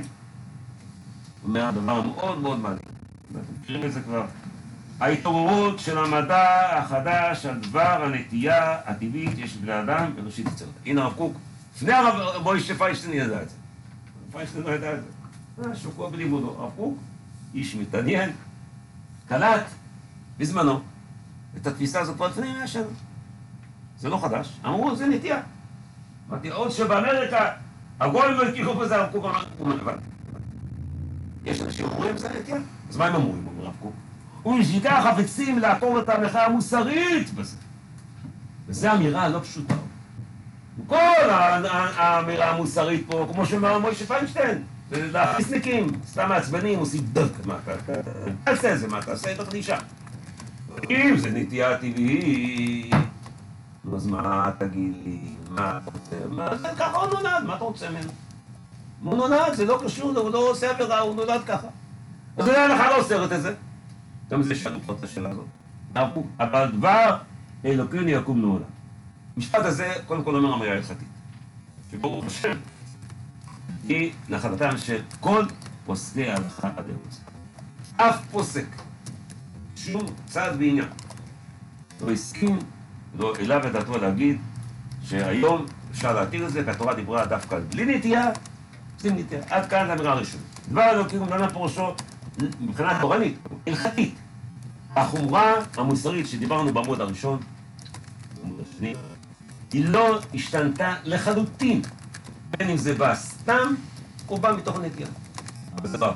אומר הדבר מאוד מאוד מעניין. אתם מכירים את זה כבר. ההתעוררות של המדע החדש על דבר הנטייה הטבעית יש לבני אדם בראשית יצירתה. הנה הרב קוק, לפני הרב מוישה פיינשטיין ידע את זה. פיינשטיין לא ידע את זה. שוקוע בלימודו. הרב קוק, איש מתעניין, קלט בזמנו את התפיסה הזאת כבר לפני מאה שנה. זה לא חדש. אמרו, זה נטייה. אמרתי, עוד שבאמריקה הגולים לא הכירו בזה, הרב קוק אמר, הבנתי. יש אנשים אומרים, זה נטייה. אז מה הם אמורים, אומר הרב קוק? ולשכך חפצים לעקור את המחאה המוסרית בזה. וזו אמירה לא פשוטה. כל האמירה המוסרית פה, כמו שאומר מוישה פיינשטיין, זה להכניסניקים, סתם מעצבנים, עושים דק, מה אתה תעשה את זה, מה אתה עושה את הקדישה. אם זה נטייה טבעית, אז מה תגיד לי, מה אתה רוצה, מה זה ככה הוא נולד, מה אתה רוצה ממנו? הוא נולד, זה לא קשור, הוא לא עושה עבירה, הוא נולד ככה. אז זה לך לא אוסרת את זה. גם זה שאלות את השאלה הזאת. אבל דבר אלוקינו יקום לעולם. המשפט הזה, קודם כל אומר אמירה הלכתית. שברוך השם, היא נחלתם של כל פוסקי ההלכה הדעות. אף פוסק, שום צעד ועניין, לא הסכים, לא העלה בדעתו להגיד שהיום אפשר להתיר את זה, כי התורה דיברה דווקא בלי נטייה, עושים נטייה. עד כאן האמירה הראשונה. דבר אלוקינו לעולם פירושו, מבחינה תורנית, הלכתית. החומרה המוסרית שדיברנו בעמוד הראשון, בעמוד השני, היא לא השתנתה לחלוטין, בין אם זה בא סתם, או בא מתוך נטייה. וזה בא.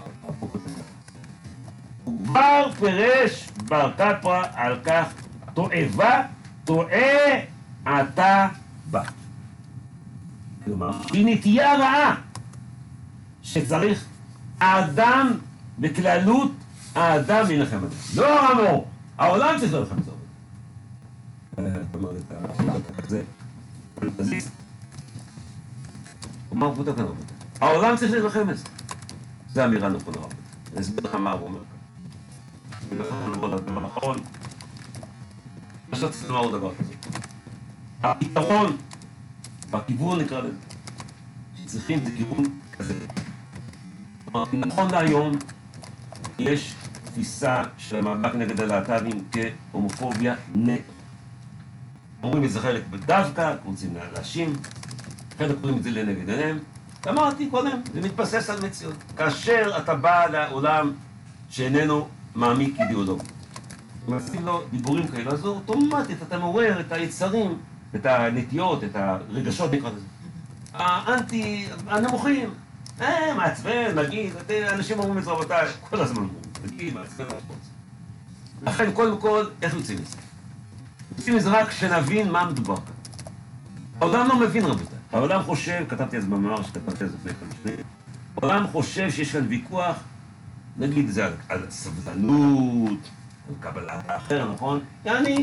הוא כבר פירש בר קפרא על כך, תועבה, טועה, אתה בא. כלומר, היא נטייה רעה, שצריך האדם בכללות, האדם ילחם את זה. לא הרמור, העולם צריך ללחם את זה. זאת אומרת, זה פנטזיסט. הוא אמר פוטה כאן רבותי. העולם צריך ללחם את זה. זה אמירה נכונה רבותי. אני אסביר לך מה הוא אומר כאן. אני אסביר לך על דבר האחרון. מה שרציתי לומר הוא דבר כזה. הפתרון, בכיוון נקרא לזה, שצריכים זה כיוון כזה. נכון להיום, יש תפיסה של המאבק נגד הלהט"בים כהומופוביה נטו. אומרים את זה חלק בדווקא, רוצים להאשים, חלק קוראים את זה לנגד עיניהם. אמרתי קודם, זה מתבסס על מציאות. כאשר אתה בא לעולם שאיננו מעמיק אידיאולוגי, ומציב לו דיבורים כאלה, אז אוטומטית אתה מעורר את היצרים, את הנטיות, את הרגשות נקרא לזה. האנטי, הנמוכים. אה, מעצבן, נגיד, אנשים אומרים את זה רבותיי, כל הזמן אומרים, נגיד, מעצבן, מעצבן. לכן, קודם כל, איך יוצאים מזה? יוצאים מזה רק שנבין מה מדובר כאן. העולם לא מבין, רבותיי. העולם חושב, כתבתי אז במאמר שכתבתי אז לפני כמה שנים, העולם חושב שיש כאן ויכוח, נגיד זה על, על סבלנות, על קבלת האחר, נכון? יעני,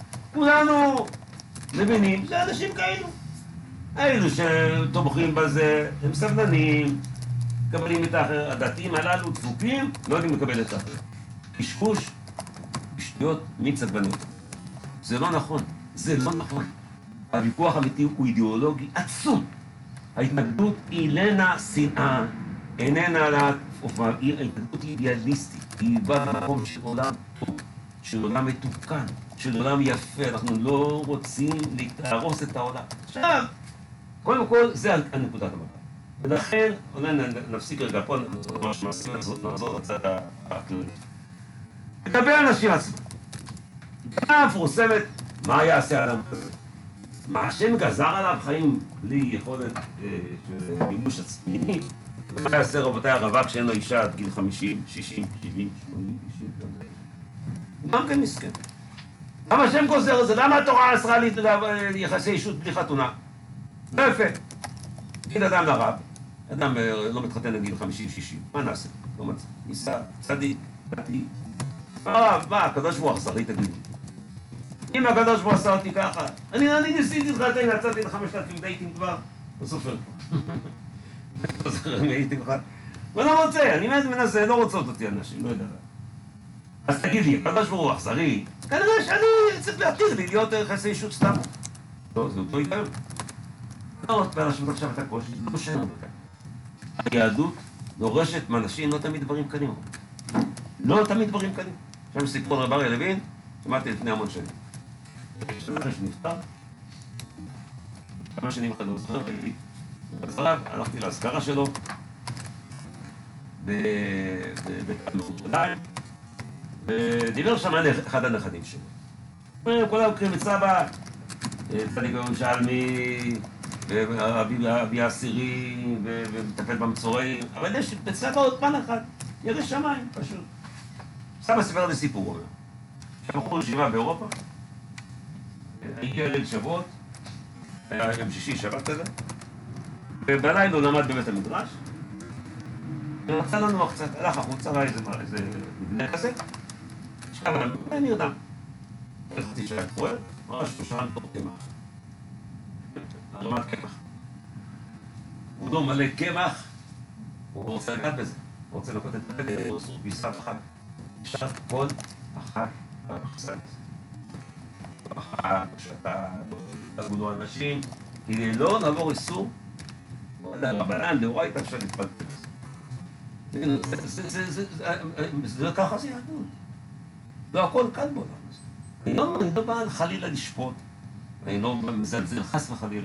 כולנו מבינים, זה אנשים כאלו. האלו שתומכים בזה, הם סבלנים, מקבלים את האחר, הדתיים הללו דפוקים, לא יודעים לקבל את האחר. קשקוש, שטויות, מצבנות. זה לא נכון, זה לא נכון. הוויכוח האמיתי הוא אידיאולוגי עצום. ההתנגדות היא איננה שנאה, איננה לה... ההתנגדות היא אידיאליסטית. היא באה במקום של עולם טוב, של עולם מתוקן, של עולם יפה. אנחנו לא רוצים להרוס את העולם. עכשיו, קודם כל, זה הנקודת המבט. ולכן, אולי נפסיק רגע פה, ממש מעשים לעזור לצד הכללי. לגבי אנשים עצמם. כמה מפורסמת, מה יעשה אדם כזה? מה השם גזר עליו חיים בלי יכולת של מימוש עצמי? מה יעשה רבותיי הרווק שאין לו אישה עד גיל חמישים, שישים, שבעים, שמונים, תשעים, הוא גם כן מסכן. למה השם גוזר את זה? למה התורה אסרה לי יחסי אישות בלי חתונה? לא יפה. גיד אדם לרב, אדם לא מתחתן לגיל חמישים, שישים, מה נעשה? לא מצא. ניסה, צדיק, דתי. הרב, מה, הקדוש ברוך הוא אכזרי, תגידו. אם הקדוש ברוך הוא עשה אותי ככה, אני, אני ניסיתי להתחתן, יצאתי לחמשת אלפים דייטים כבר, לא סופר פה. לא זוכר אם הייתי בכלל. ולא רוצה, אני מנסה, לא רוצות אותי אנשים, לא יודע. אז תגיד לי, הקדוש ברוך הוא אכזרי, כנראה שאני צריך להתיר לי להיות יחסי אישות סתם. לא, זה אותו היגיון. לא עוד פעם להשוות עכשיו את הקושי, לא שאין בכלל. היהדות דורשת מאנשים לא תמיד דברים קלים. לא תמיד דברים קלים. עכשיו סיפור רב אריה לוין, שמעתי לפני המון שנים. אחרי שנפטר, כמה שנים אחרי לא זוכר, הייתי בזרב, הלכתי להזכרה שלו, בבית המחודיים, ודיבר שם על אחד הנכדים שלו. כולם קוראים את סבא, צדיק ירושלמי, ואבי העשירי, ומטפל במצורעים, אבל יש בצבא עוד פן אחד, ירא שמיים, פשוט. סבא סיפר לי סיפור, הוא אומר. שבחור ישיבה באירופה, הגיע ליל שבועות, היה יום שישי, שבת כזה, ובלילה הוא למד בבית המדרש, ורצה לנוח קצת, הלך החוצה, ראה איזה מבנה כזה, שכב עליו, ונרדם. חצי שעה פועל, ראה שלושה מתוך קמח. הרמת קמח. הוא לא מלא קמח, הוא רוצה לגעת בזה, הוא רוצה לקוט את הפגד, הוא עושה פיסה אחת. עכשיו כל אחת במחסן. אחת, שאתה תגודו אנשים, כדי לא לעבור איסור, רבנן, דאורייתא אפשר להתפלפל בזה. זה לא ככה זה יהדות. לא הכל קל בעולם הזה. אני לא בא חלילה לשפוט, אני לא מזלזל חס וחלילה.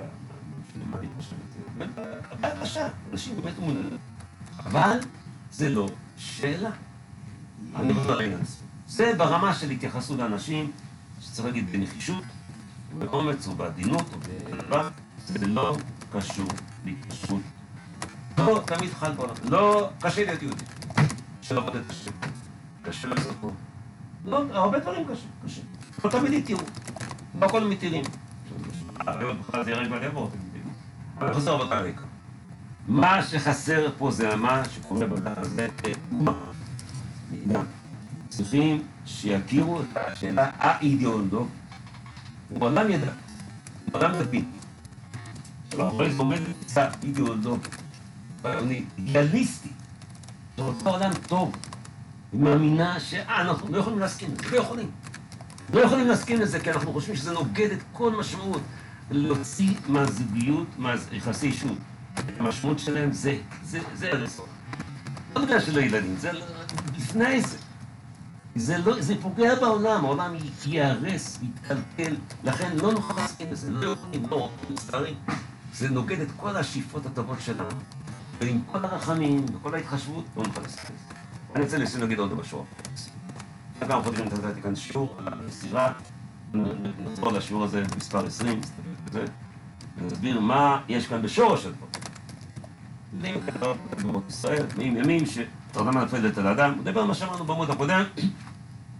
הבעיה קשה, אנשים באמת אומרים, אבל זה לא שאלה. אני לא יודע לעניין הזה. זה ברמה של התייחסות לאנשים, שצריך להגיד בנחישות, באומץ או בעדינות או בענווה, זה לא קשור להתקשרות. לא תמיד חל בעולם. לא קשה להיות יהודי. שלא עובד את השם. קשה לעשות פה. לא, הרבה דברים קשה. קשה. לא תמיד יתירו. לא הכל מתירים. הרבה בכלל זה ירק בלבו, אבל חוזר עבודה רקע. מה שחסר פה זה מה שקורה בדעת הזה, אומה. מידע. צריכים שיכירו את השאלה האידיאולוגית. בעולם ידע. בעולם דתי. שלאחורי זה עומד בצד אידיאולוגי. אידיאליסטי. זה אותו עולם טוב. היא מאמינה שאנחנו לא יכולים להסכים לזה. לא יכולים. לא יכולים להסכים לזה כי אנחנו חושבים שזה נוגד את כל משמעות. להוציא מהזוגיות, מהיחסי אישות. המשמעות שלהם זה, זה, זה הרסות. לא בגלל שלא ילדים, זה לפני זה. זה, לא, זה פוגע בעולם, העולם ייהרס, יתקלקל, לכן לא נוכל להסכים לזה, לא יכולים, לא, מצטערים. זה נוגד את כל השאיפות הטובות שלנו, ועם כל הרחמים וכל ההתחשבות, לא נוכל להסכים לזה. אני רוצה לנסות להגיד עוד משהו. גם חודשים נתתי כאן שיעור על המסירה, נחזור לשיעור הזה מספר עשרים, ונסביר מה יש כאן בשורש הדבר. ימים כתוב במות ישראל, ימים ימים שתרדמה נפלת על האדם, נדבר על מה שאמרנו בעמוד הקודם,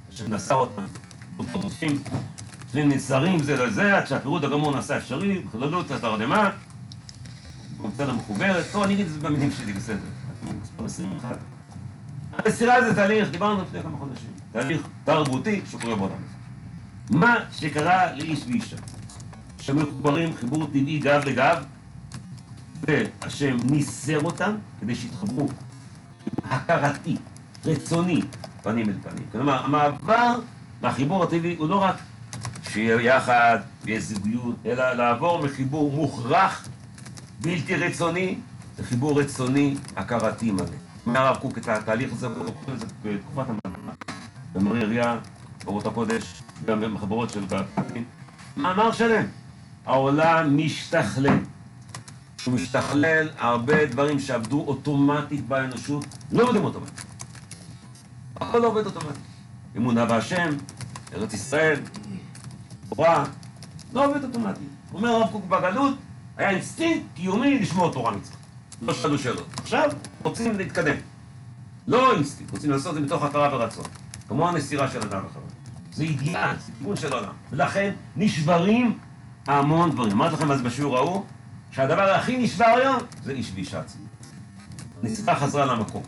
השם נשא אותם, אוטובוסים, שני נסרים זה לזה, עד שהפירוד הגמור נעשה אפשרי, בכללות, התרדמה, במצד המחוברת, טוב, אני אגיד את זה במילים שלי, בסדר. מספר עשרים ואחת. המסירה זה תהליך, דיברנו לפני כמה חודשים, תהליך תרבותי שקורה בעולם הזה. מה שקרה לאיש ואישה, שמחוברים חיבור טבעי גב לגב, והשם ניסר אותם כדי שיתחברו הכרתי, רצוני, פנים אל פנים. כלומר, המעבר מהחיבור הטבעי הוא לא רק שיהיה יחד ויש זוגיות, אלא לעבור מחיבור מוכרח, בלתי רצוני, לחיבור רצוני, הכרתי מלא. אומר הרב קוק את התהליך הזה, וקוראים לזה בתקופת המלחמה, במרי עירייה, באורות הקודש, גם במחברות של פרקים. מאמר שלם, העולם משתכלל. הוא משתכלל, הרבה דברים שעבדו אוטומטית באנושות, לא עובדים אוטומטית. הכל לא עובד אוטומטית. אמונה בהשם, ארץ ישראל, תורה, לא עובד אוטומטית. אומר הרב קוק בגלות, היה אינסטינקט קיומי לשמוע תורה מצוות. לא שאלו שאלות. עכשיו רוצים להתקדם. לא אינסטינקט, רוצים לעשות את זה מתוך הכרה ורצון. כמו הנסירה של אדם אחר. זה אידיאל, זה תיקון של עולם. ולכן נשברים המון דברים. אמרתי לכם אז בשיעור ההוא, שהדבר הכי נשבר היום זה איש ואישה עצמי. נסירה חזרה למקום.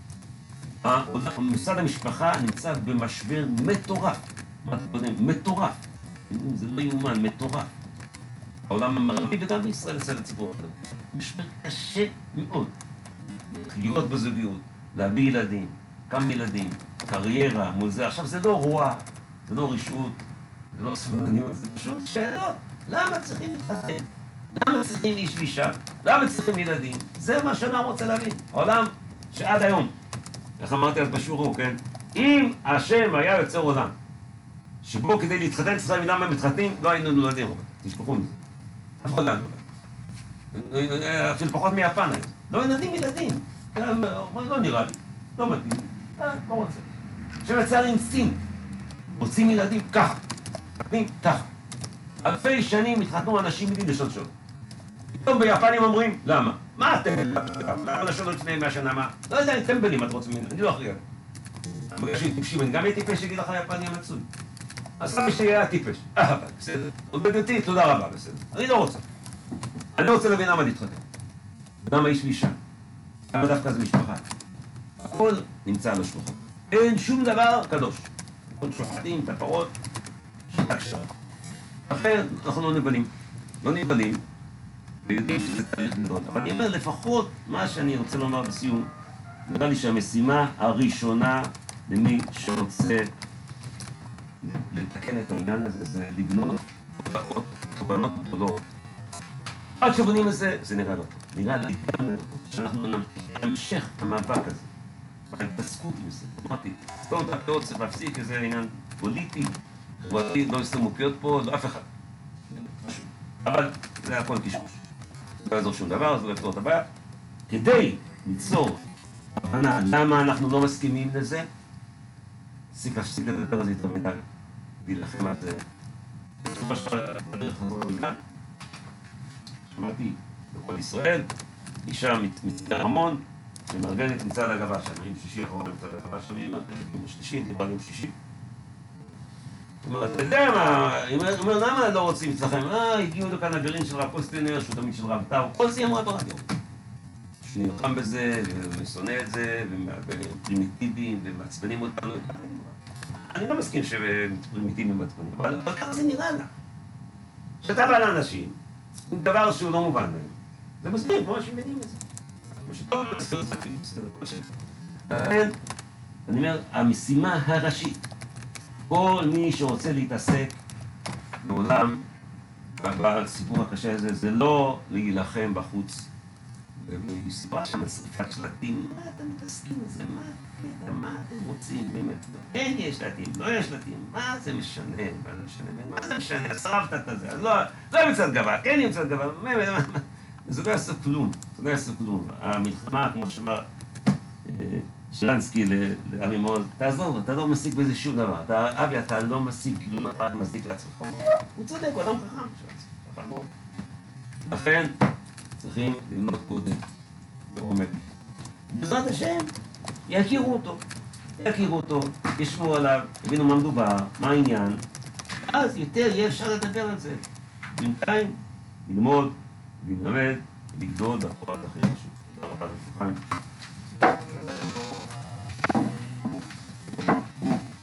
מוסד המשפחה נמצא במשבר מטורף. מה אתה קודם? מטורף. זה לא יאומן, מטורף. העולם המערבי וגם בישראל אצל הציבור. משבר קשה מאוד. להיות בזוגיות, להביא ילדים, כמה ילדים, קריירה מול זה. עכשיו זה לא רוע, זה לא רשעות, זה לא סבלניות, זה פשוט שאלות. למה צריכים להתחתן? למה צריכים איש ואישה? למה צריכים ילדים? זה מה שאני רוצה להבין. העולם שעד היום, איך אמרתי אז בשיעור ההוא, כן? אם השם היה יוצר עולם, שבו כדי להתחתן צריכים למה מתחתנים, לא היינו נולדים. תשפחו מזה. אף אחד לא נולד. אפילו פחות מיפן היום. לא ילדים ילדים. לא נראה לי. לא מתאים. לא רוצה. שמצא אינסטינקט. רוצים ילדים ככה. מתחתנים ככה. אלפי שנים התחתנו אנשים בלי לשאול שאלות. פתאום ביפנים אומרים, למה? מה אתם? למה לשאול לפני מאה שנה מה? לא יודע, אני טמבלים, את רוצים ממני, אני לא אחראי. בגלל שהיא טיפשים, אני גם הייתי טיפש שיגיד לך יפני המצוי. אז סבא שלי היה טיפש. אה, בסדר. עובד אותי, תודה רבה, בסדר. אני לא רוצה. אני לא רוצה להבין למה להתחתן. למה איש ואישה? למה דווקא זה משפחה? הכל נמצא על השלוחות. אין שום דבר קדוש. הכל שוחטים, תפרות, שחק שרה. אחר, אנחנו לא נבלים. לא נבלים, ויודעים שזה תהליך גדול. אבל אני אומר, לפחות מה שאני רוצה לומר בסיום, נראה לי שהמשימה הראשונה למי שרוצה לתקן את העניין הזה, זה לבנות תובנות גדולות. עד שבונים את זה, זה נראה לא טוב. נראה לי גם שאנחנו נמשיך המאבק הזה. ההתעסקות עם זה, אמרתי, סתום את הפעות צריך להפסיק איזה עניין פוליטי, חברתי, לא יסתמו פיות פה, לא אף אחד. אבל זה הכל קשקוש. לא יעזור שום דבר, זה לא יפתור את הבעיה. כדי ליצור הבנה למה אנחנו לא מסכימים לזה, סיק להפסיק לדבר על זה יותר מדי. להילחם על זה. בסופו של הדרך הזאת מכאן. שמעתי בכל ישראל, אישה מצטער המון, שמארגנת מצעד הגאווה שם, יום שישי אחרון מצעד הגאווה שם, יום שלישי, דיבר יום שישי. הוא אומר, אתה יודע מה, הוא אומר, למה לא רוצים אצלכם? אה, הגיעו לכאן הגרעין של רב קוסטינר, שהוא תמיד של רב טאו, כל זה היא אמרה ברדיו. שאני נלחם בזה, ושונא את זה, ופרימיטיביים, ומעצבנים אותנו. אני לא מסכים שפרימיטיביים מעצבנים, אבל ככה זה נראה לה. שאתה בא לאנשים, עם דבר שהוא לא מובן להם. זה מסביר, כמו אנשים יודעים את זה. כמו שטוב, בסדר, זה כאילו, בסדר, כל שם. לכן, אני אומר, המשימה הראשית, כל מי שרוצה להתעסק בעולם, בסיפור הקשה הזה, זה לא להילחם בחוץ. ובסיפור שם שריפת שלטים, מה אתם מתעסקים בזה? מה, מה אתם רוצים באמת? כן יש שלטים, לא יש שלטים, מה זה משנה? מה זה משנה? מה זה משנה? שרפת את זה, אז לא, לא מצד גבה, כן מצד גבה, זה לא יעשה כלום, זה לא יעשה כלום. המלחמה, כמו שאמר שלנסקי לאבי מעוז, תעזור, אתה לא משיג בזה שום דבר. אבי, אתה לא משיג כלום, אתה רק משיג לעצמך. הוא צודק, הוא אדם חכם שלנו. לכן, צריכים ללמוד קודם, בעומק. בעזרת השם, יכירו אותו. יכירו אותו, ישמעו עליו, יבינו מה מדובר, מה העניין, אז יותר יהיה אפשר לדבר על זה. בינתיים, ללמוד, ללמד, לגדול, ואחר כך יהיה משהו. תודה רבה לכם.